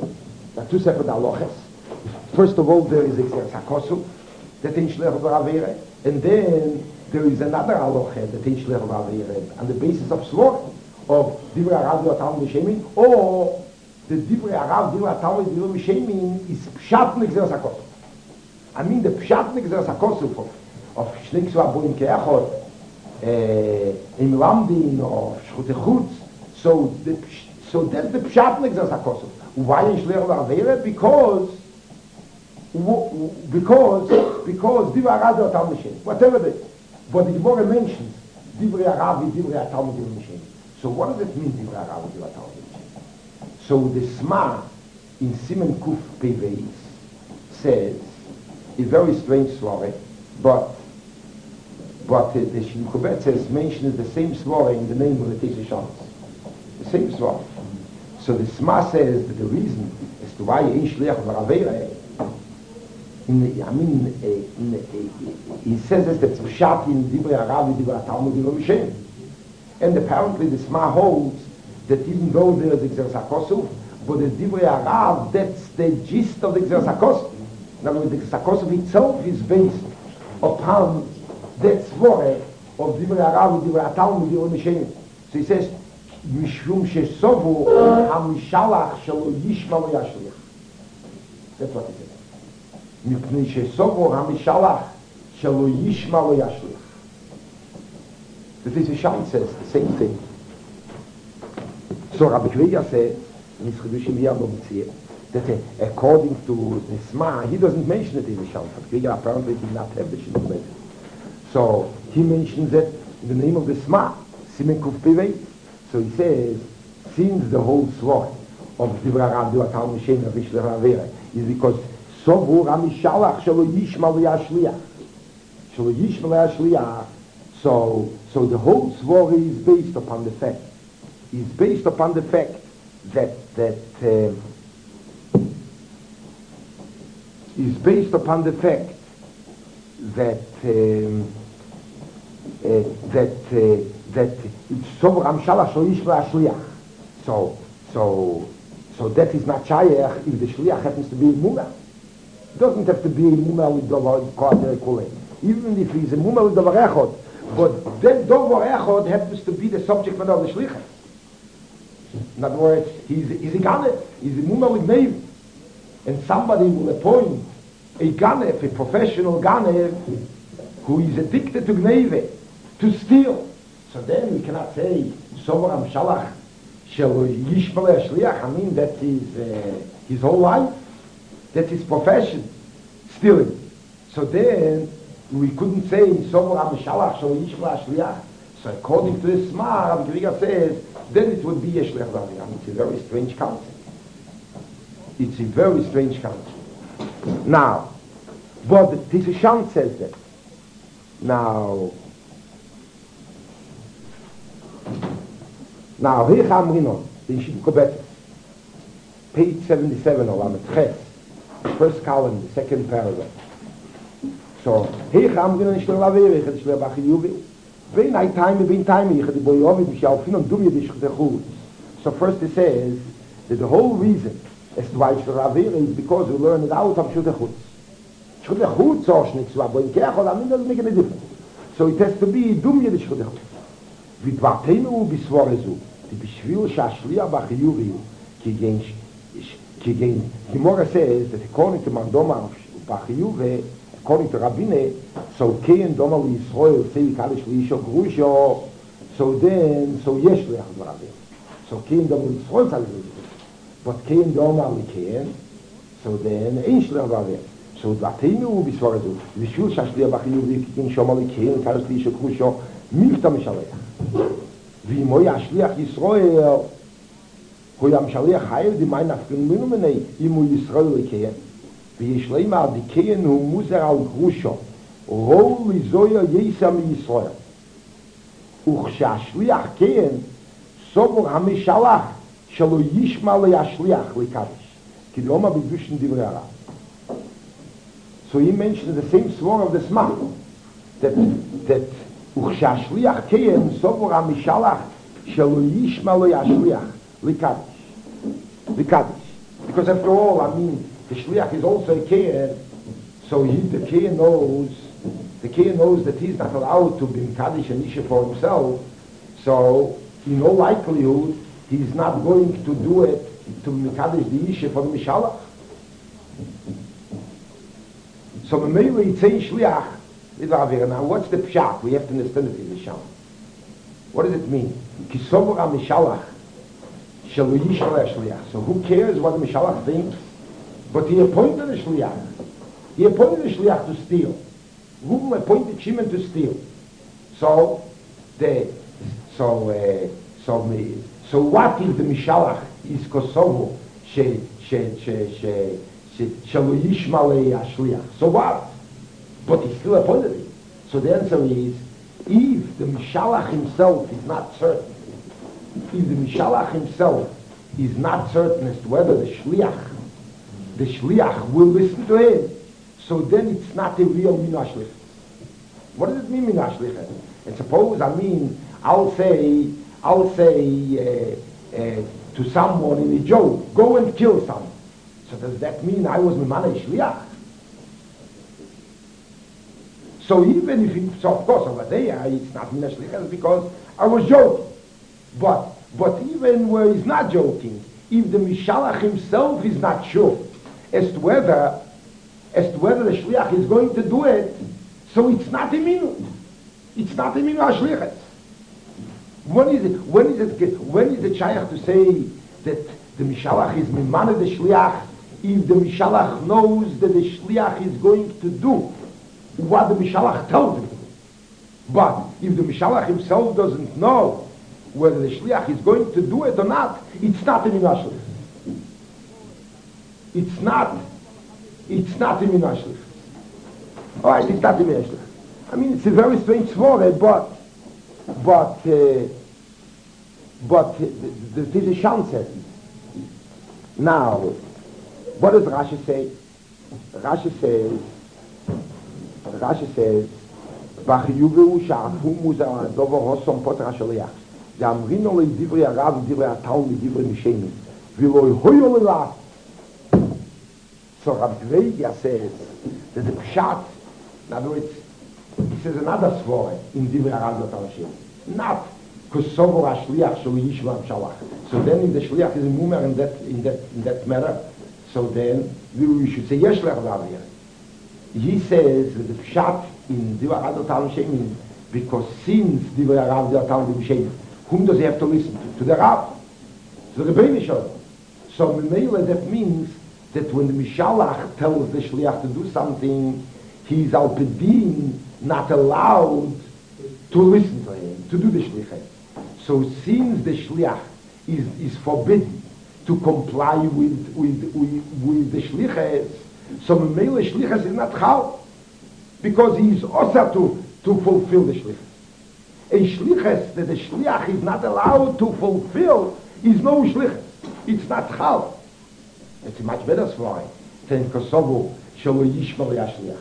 First of all, there is Exer Sakosu, that in Shlech V'Ravere, and then there is another halacha that in Shlech V'Ravere, on the basis of slaughter, of Divrei Arav, Divrei Talmud, Misheim, or the Divrei Arav, Divrei Talmud, Divrei Misheim is pshat in Exer Sakosu. I mean, the pshat in Exer Sakosu of Shnei Ksuvim Haboim Ke'echad, in Lamdim or Shchutei Chutz, so that's the pshat in Exer Sakosu. Why in Shlech V'Ravere? Because because Divrei Arav or Talmud Shem, whatever it is. But the Gemara mentions Divrei Arav, Divrei Talmud Shem. So what does it mean, Divrei Arav, Divrei Talmud Shem? So the Sma in Simen Kuf Peveis says a very strange story, but the Shimkubetzes mentions the same story in the name of the Tisha. The same story. So the Sma says that the reason as to why Ein Shliach V'Ravera, he says that it's Pshat in Divrei Arav, Divrei Talmud, Divrei Shem. And apparently the Sma holds that even though there is Exeres HaKosuf, but the Divrei Arav, that's the gist of the Exeres HaKosuf. In other words, the Exeres HaKosuf itself is based upon that svore of Divrei Arav, Divrei Talmud, Divrei Shem. So he says, Mishum shesovu hamishalach shelo yishma lo yashliach. That's what he says. Mipnei shesovu hamishalach shelo yishma lo yashliach. The Tisha says the same thing. So Rabbi Kriya says in his Chedushim Yom that according to the Sma, he doesn't mention it in the Sham. Rabbi Kriya apparently did not have the Shim. So he mentions it in the name of the Sma, Simen Kuf Pevei. So he says, since the whole sword of Divrei Arav, Divrei Talmud Shem, of Ishlech Ravera, is because Sovu Ramishalach Shelo Yishma Lo Yashliach. Shelo Yishma Lo Yashliach. So the whole sword is based upon the fact. Is based upon the fact that is based upon the fact that it's so Ramshala Shoish Shliach. So that is not Shayach if the Shliach happens to be a Mumah. It doesn't have to be a Mumah with Dovar Kole. Even if he's a Mumah with Dovar Echod, but that Dovar Echod happens to be the subject matter of the Shliach. In other words, he's a Ganef, he's a Mumah with Neiv. And somebody will appoint a Ganef, a professional Ganef, who is addicted to Gneve, to steal. So then we cannot say, Sovaram Shalach, Shel Yishma Shliach. I mean, that is his whole life. That's his profession, stealing. So then we couldn't say, Sovaram Shalach, Shel Yishma Shliach. So according to this Sma, Rabbi Kriya says, then it would be a Shliach V'Aviyam. It's a very strange concept. It's a very strange concept. Now, but the Tisha says that. Now, here Amrinon, the Yeshiva Kobetes, page 77 of Lamed Ches, first column, the second paragraph. So, here Amrinon Shler Laveri, Shler Bachiyuvi, Vein I time, ich had the Boyovi, Mishalfin, and Dum Yedish Chutechutz. So first it says that the whole reason as to why Shler Laveri is because we learn it out of Chutechutz. Chutechutz or Shnitzwa, but in Kechol, I mean, doesn't make any difference. So it has to be Dum Yedish Chutechutz. Vidvartenu bisvorezu, the Bishvil Shashliach Bachiyuvi, Kigen, Gemara says that according to Mandoma Bachiyuvi, according to Rabbine, so Kein Doma Yisrael say Kalish Lisho Grusho, so Yesh Leach Rabbine. So Kein Doma Yisrael say but Kein Doma Kein, so then Ein Shleach Rabbine. So Vidvartenu bisvorezu, the Bishvil Shashliach Bachiyuvi, Kigen Shoma Kein Kalish Lisho Grusho, Milta Mishalech. ואם הוא ישליח ישראל, הוא ימשליח חייב דמי נפקן מנומני, אם הוא ישראל לקיים. ויש להם הדיקן הוא מוזר על גרושו, רואו לזויה יסע מישראל. וכשהשליח כן, סובר המשלח שלא ישמע להשליח לקדש. כי לא מה בדושן דברי הרב. So he mentioned the same sworn of the Sma, that וכשהשליח כן, סובר המשלח שלא ישמע לו ישליח לקדש. Because after all, I mean, the shliach is also a kein, so the kein knows that he's not allowed to be Mekadesh and Isha for himself, so in all likelihood, he's not going to do it to Mekadesh the Isha for the Mishalach. So maybe it's saying shliach. Now, what's the pshat? We have to understand it in the Sham. What does it mean? So who cares what the Mishalach thinks? But he appointed a shliach. He appointed the shliach to steal. Reuben appointed Shimon to steal. So what if the Mishalach is Kosovo shelo yishmalei ashliach? So what? But he still appointed it. So the answer is, if the Mishalach himself is not certain, if the Mishalach himself is not certain as to whether the shliach will listen to him, so then it's not a real minah shlichus. What does it mean minah shlichus? And suppose, I'll say to someone in a joke, go and kill someone. So does that mean I was mimaneh shliach? So even if so of course over there it's not minah shlichus because I was joking. But even where he's not joking, if the Mishalach himself is not sure as to whether the shliach is going to do it, so it's not a minah. It's not a minah shlichus. When is it shaykh to say that the Mishalach is mimaneh the shliach if the Mishalach knows that the shliach is going to do what the Mishalach tells him to do? But if the Mishalach himself doesn't know whether the shliach is going to do it or not, it's not a minah shlichus. It's not a minah shlichus. All right, it's not a minah shlichus. It's a very strange story, but there is a chance. Now, what does Rashi say? Rashi says, "V'chiyuvu sha'afu muzar dover hosom poter hashaliach." The amrino le divrei harav, divrei hatalmid, divrei mishemis, v'lo hoyo le'lat. So Rabbi Gveidia says that the pshat, in other words, he says another svore in divrei harav yotam, not kosovo hashliach shelo yishma Mishalach. So then if the shliach is a mumer in that matter, so then we should say yesh le'chadav here. He says that the pshat in divrei harav yotam shemin, because since divrei harav yotam shemin, whom does he have to listen to? To the Rav, to the Rebbeinu Shalom. So Memela, that means that when the Mishalach tells the Shliach to do something, he is al pedin not allowed to listen to him, to do the Shliach. So since the Shliach is forbidden to comply with the Shliach, so Memela Shliach is not chal, because he is also to fulfill the Shliach. A shlichus that the shliach is not allowed to fulfill is no shlichus. It's not chal. It's a much better story than kosovo shelo yishma le'ashliach.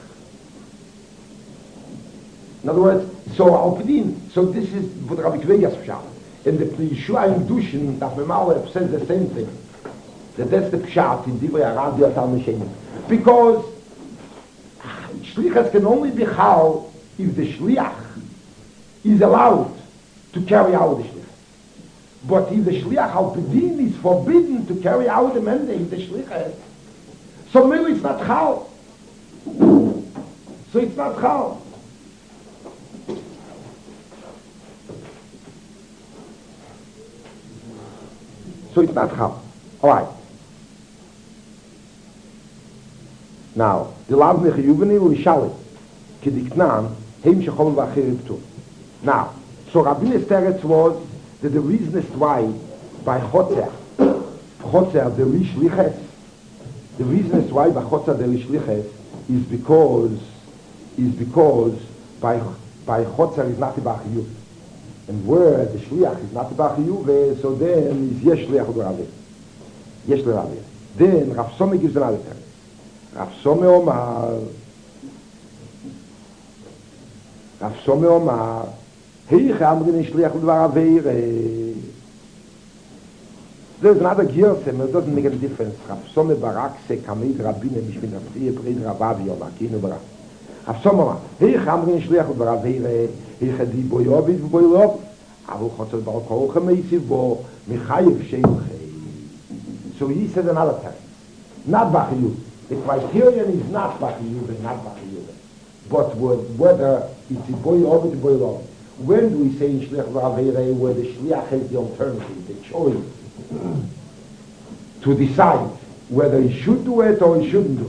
In other words, so this is what Rabbi Kveidia's pshat. And the Yeshua in Dushin, Daf Memalev, says the same thing. That's the pshat in divrei harav yotam shemin. Because shlichus can only be chal if the shliach is allowed to carry out the shliach. But if the shliach al pedin is forbidden to carry out the mandate, the shliach, so maybe it's not chal. So it's not chal. So it's not chal. All right. Now, the lav mechiyuveni u'ishali kidiknan heim shechol v'achir ptur. Now, so Rabbi's teretz was that the reason is why by Chotzer the Rish Liches, the reason is why by Chotzer the Rish Liches is because by Chotzer is not a Bachiyuv. And where the Shliach is not a Bachiyuv, so then is Yesh Shliach L'Raveh. Yesh L'Raveh. Then Rav Some gives another teretz. Rav Some Omar, there's another Giersim, it doesn't make a difference. Rav Some Barak se Kamid Rabbine Mishmin Rafriye Bred Ravav Yom Akinu Barak. Rav Some Omar, Heich Amrin Shliach L'Varavere, Heich Adi Boyovid Boyolov, Avu Chotzot Baal Kol Chameisiv Bo, Michayev Sheichei. So he said another time, not Bachiyuv. The criterion is not Bachiyuv and not Bachiyuv. But whether it's a Boyovid or Boyolov. When do we say in Shliach V'Aveirei where the Shliach has the alternative, the choice to decide whether he should do it or he shouldn't do it?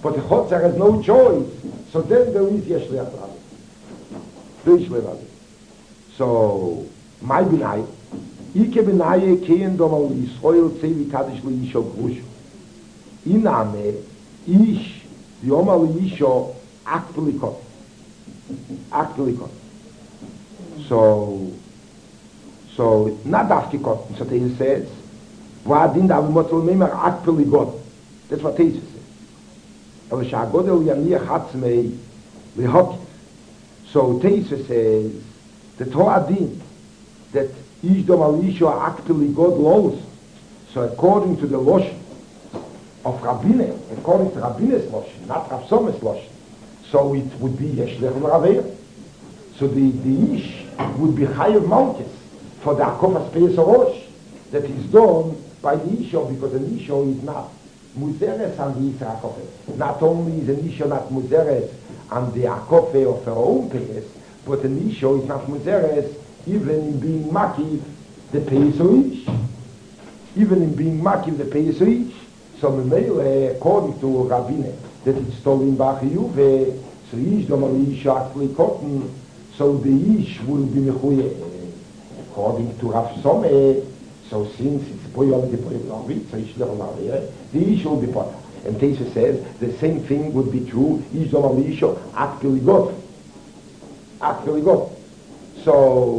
but the Chotzer has no choice. So then there is Yeshliach Rabbi. There is Yeshliach Rabbi. So, my Binai, Ike Binai kein dom al Yisrael Tzevi Kaddish Li Yisho Grushu. Iname, Ish, Yom al Yisho, Akpelikot. Akpelikot. So, not Afkikot, so he says, V'adin da Avimotel Meimer Akpelikot. That's what he says. Aber Shagodel Yaniach Hatzmei Lihokif. So Teisva says, the Torah din, that Ish Dom Al Yisho actually God laws. So according to the Loshen of Rabbine, according to Rabbine's Loshen, not Rav Some's Loshen, so it would be Yeshlech L'Raveir. So the Ish would be Chayev Malkes for the Akofas Peyes Orosh that is done by the Isho, because an Isho is not Muzeres on the Yisra Akofe. Not only is an Isho not Muzeres on the Akofe of her own Peyes, but an Isho is not Muzeres even in being Makiv the Peyes Ish. Even in being Makiv the Peyes Ish. So Memele, according to Rabbine, that it's stolen by Chiyuve, so Ish Domal Ish actually cotton, so the Ish will be Mechuye. According to Rav Some, so since it's Poyol the Poyol, so Ish Domal Ish, the Ish will be Potter. And Teisha says the same thing would be true, Ish Domal Ish actually got. Actually got. So,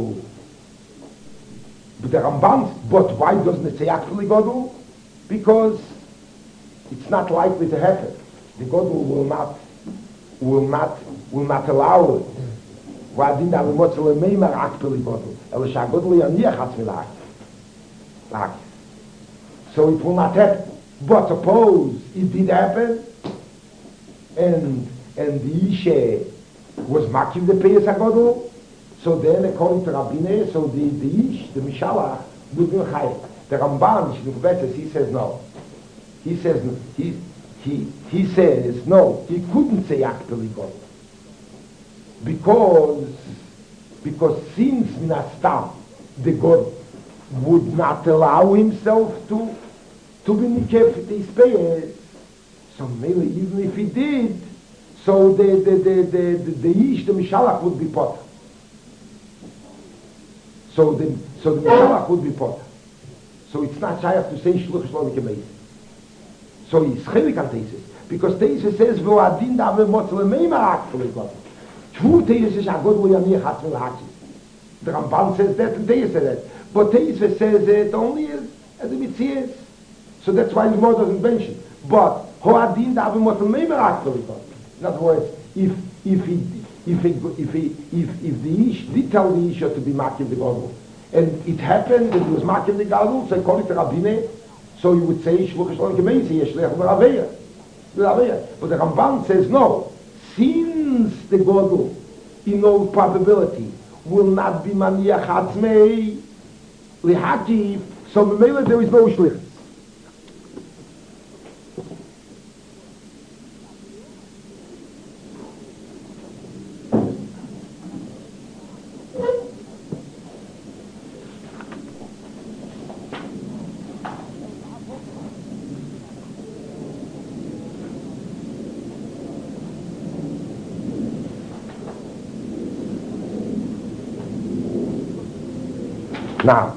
but the Ramban, but why doesn't it say actually Godel? Because it's not likely to happen. The Godel will not allow it. Why didn't I want to make actually Godel? Elisha Godel Yaniach Hatzmilach. So it will not happen. But suppose it did happen, and the Ishe was Makiv the Peyes HaGodel, so then according to Rabbine, so the Ish, the Mishalach, would be Chayev. The Ramban, he says no. He says no. He says no. He couldn't say actually God. Because since Minastam, the God would not allow himself to be Nikef his Peyes, so maybe even if he did, so the Ish, the Mishalach would be Potter. So the Mishalach would be Potter. So it's not Shayach to say Shluch Shlomi Kemeis. So he's Chelik on Teises. Because Teises says, V'o adin da v'motzel meima actually God. True Teises is Agod lo yamir hatzmi l'hachis. The Ramban says that and Teises says that. But Teises says it only as a Mitzias. So that's why the Gemara doesn't mention. But Ho adin da v'motzel meima actually God. In other words, if the Ish did tell the Isha to be Makiv the Gadol, and it happened that it was Makiv the Gadol, so according to Rabbine, so you would say Shluch Shalom Kemeisi Yeshlech L'Raveir. But the Ramban says no. Since the Gadol, in all probability, will not be Maniach Hatzmei Lihakiv, so Memele there is no Shlich. Now,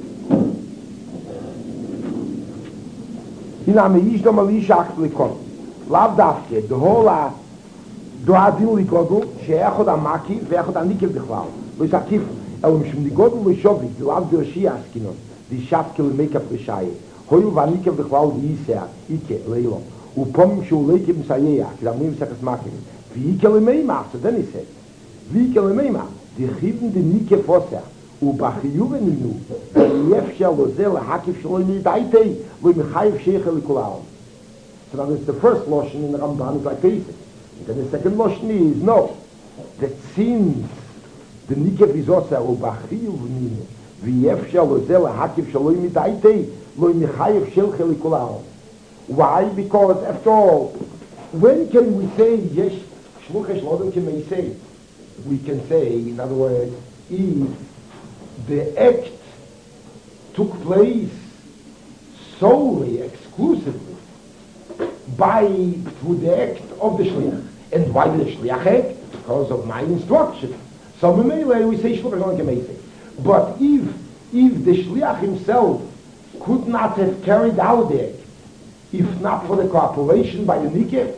in a meish do malish achlikot, lav dafke, the whole do adin likodl, she'echod amaki, ve'echod anikel bichlal. Lo yisakif, el mishum likodl l'shovi, lav dirshi askinon, di shafke l'meikaf l'shaye, hoyu v'anikel bichlal v'yisea, ike, leilo, upomim shu leikim sayeya, k'damim sekas makim, v'ike l'meimah, so then he said, v'ike l'meimah, di chivn di nike fosea, ובחיובנו, יפשע לזה להקיף שלו מידעיתי, ומחייב שייך לכולם. So now it's the first lotion in the Ramban is like this. And then the second lotion is, no, that since the Nikef is also, ובחיובנו, ויפשע לזה להקיף שלו מידעיתי, ומחייב שייך לכולם. Why? Because after all, when can we say, yes, shluch shlodim can we say? We can say, in other words, if the act took place solely, exclusively, by through the act of the shliach. And why the shliach act? Because of my instruction. So we say shliach gemeisei. But if the shliach himself could not have carried out the act, if not for the cooperation by the nikeh,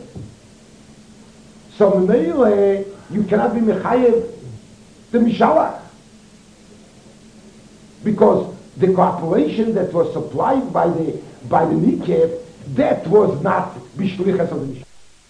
so you cannot be mechayev the mishalach, because the cooperation that was supplied by the nikeh, that was not bishlichas of the mishalach.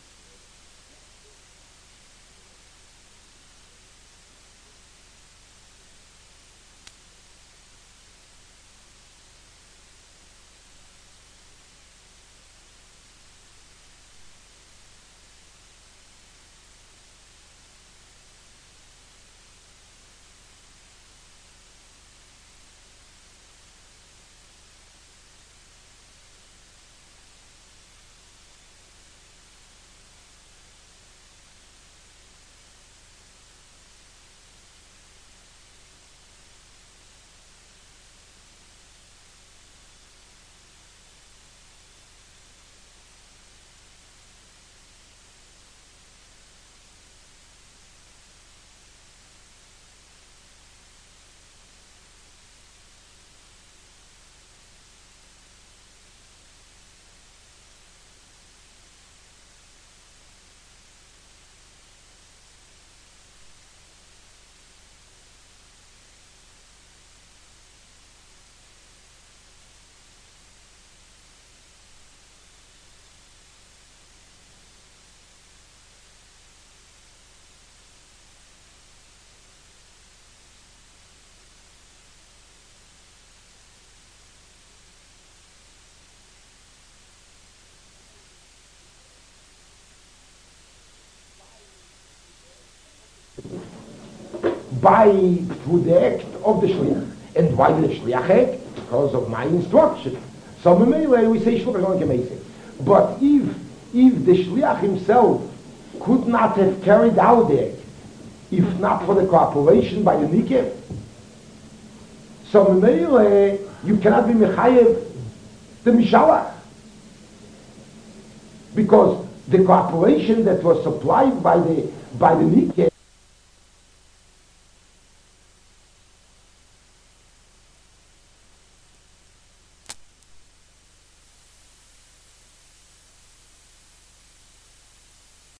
By through the act of the shliach. And why the shliach act? Because of my instruction. So we say shliach gemeisei. But if the shliach himself could not have carried out the act, if not for the cooperation by the nikeh, so you cannot be mechayev the mishalach, because the cooperation that was supplied by the nikeh,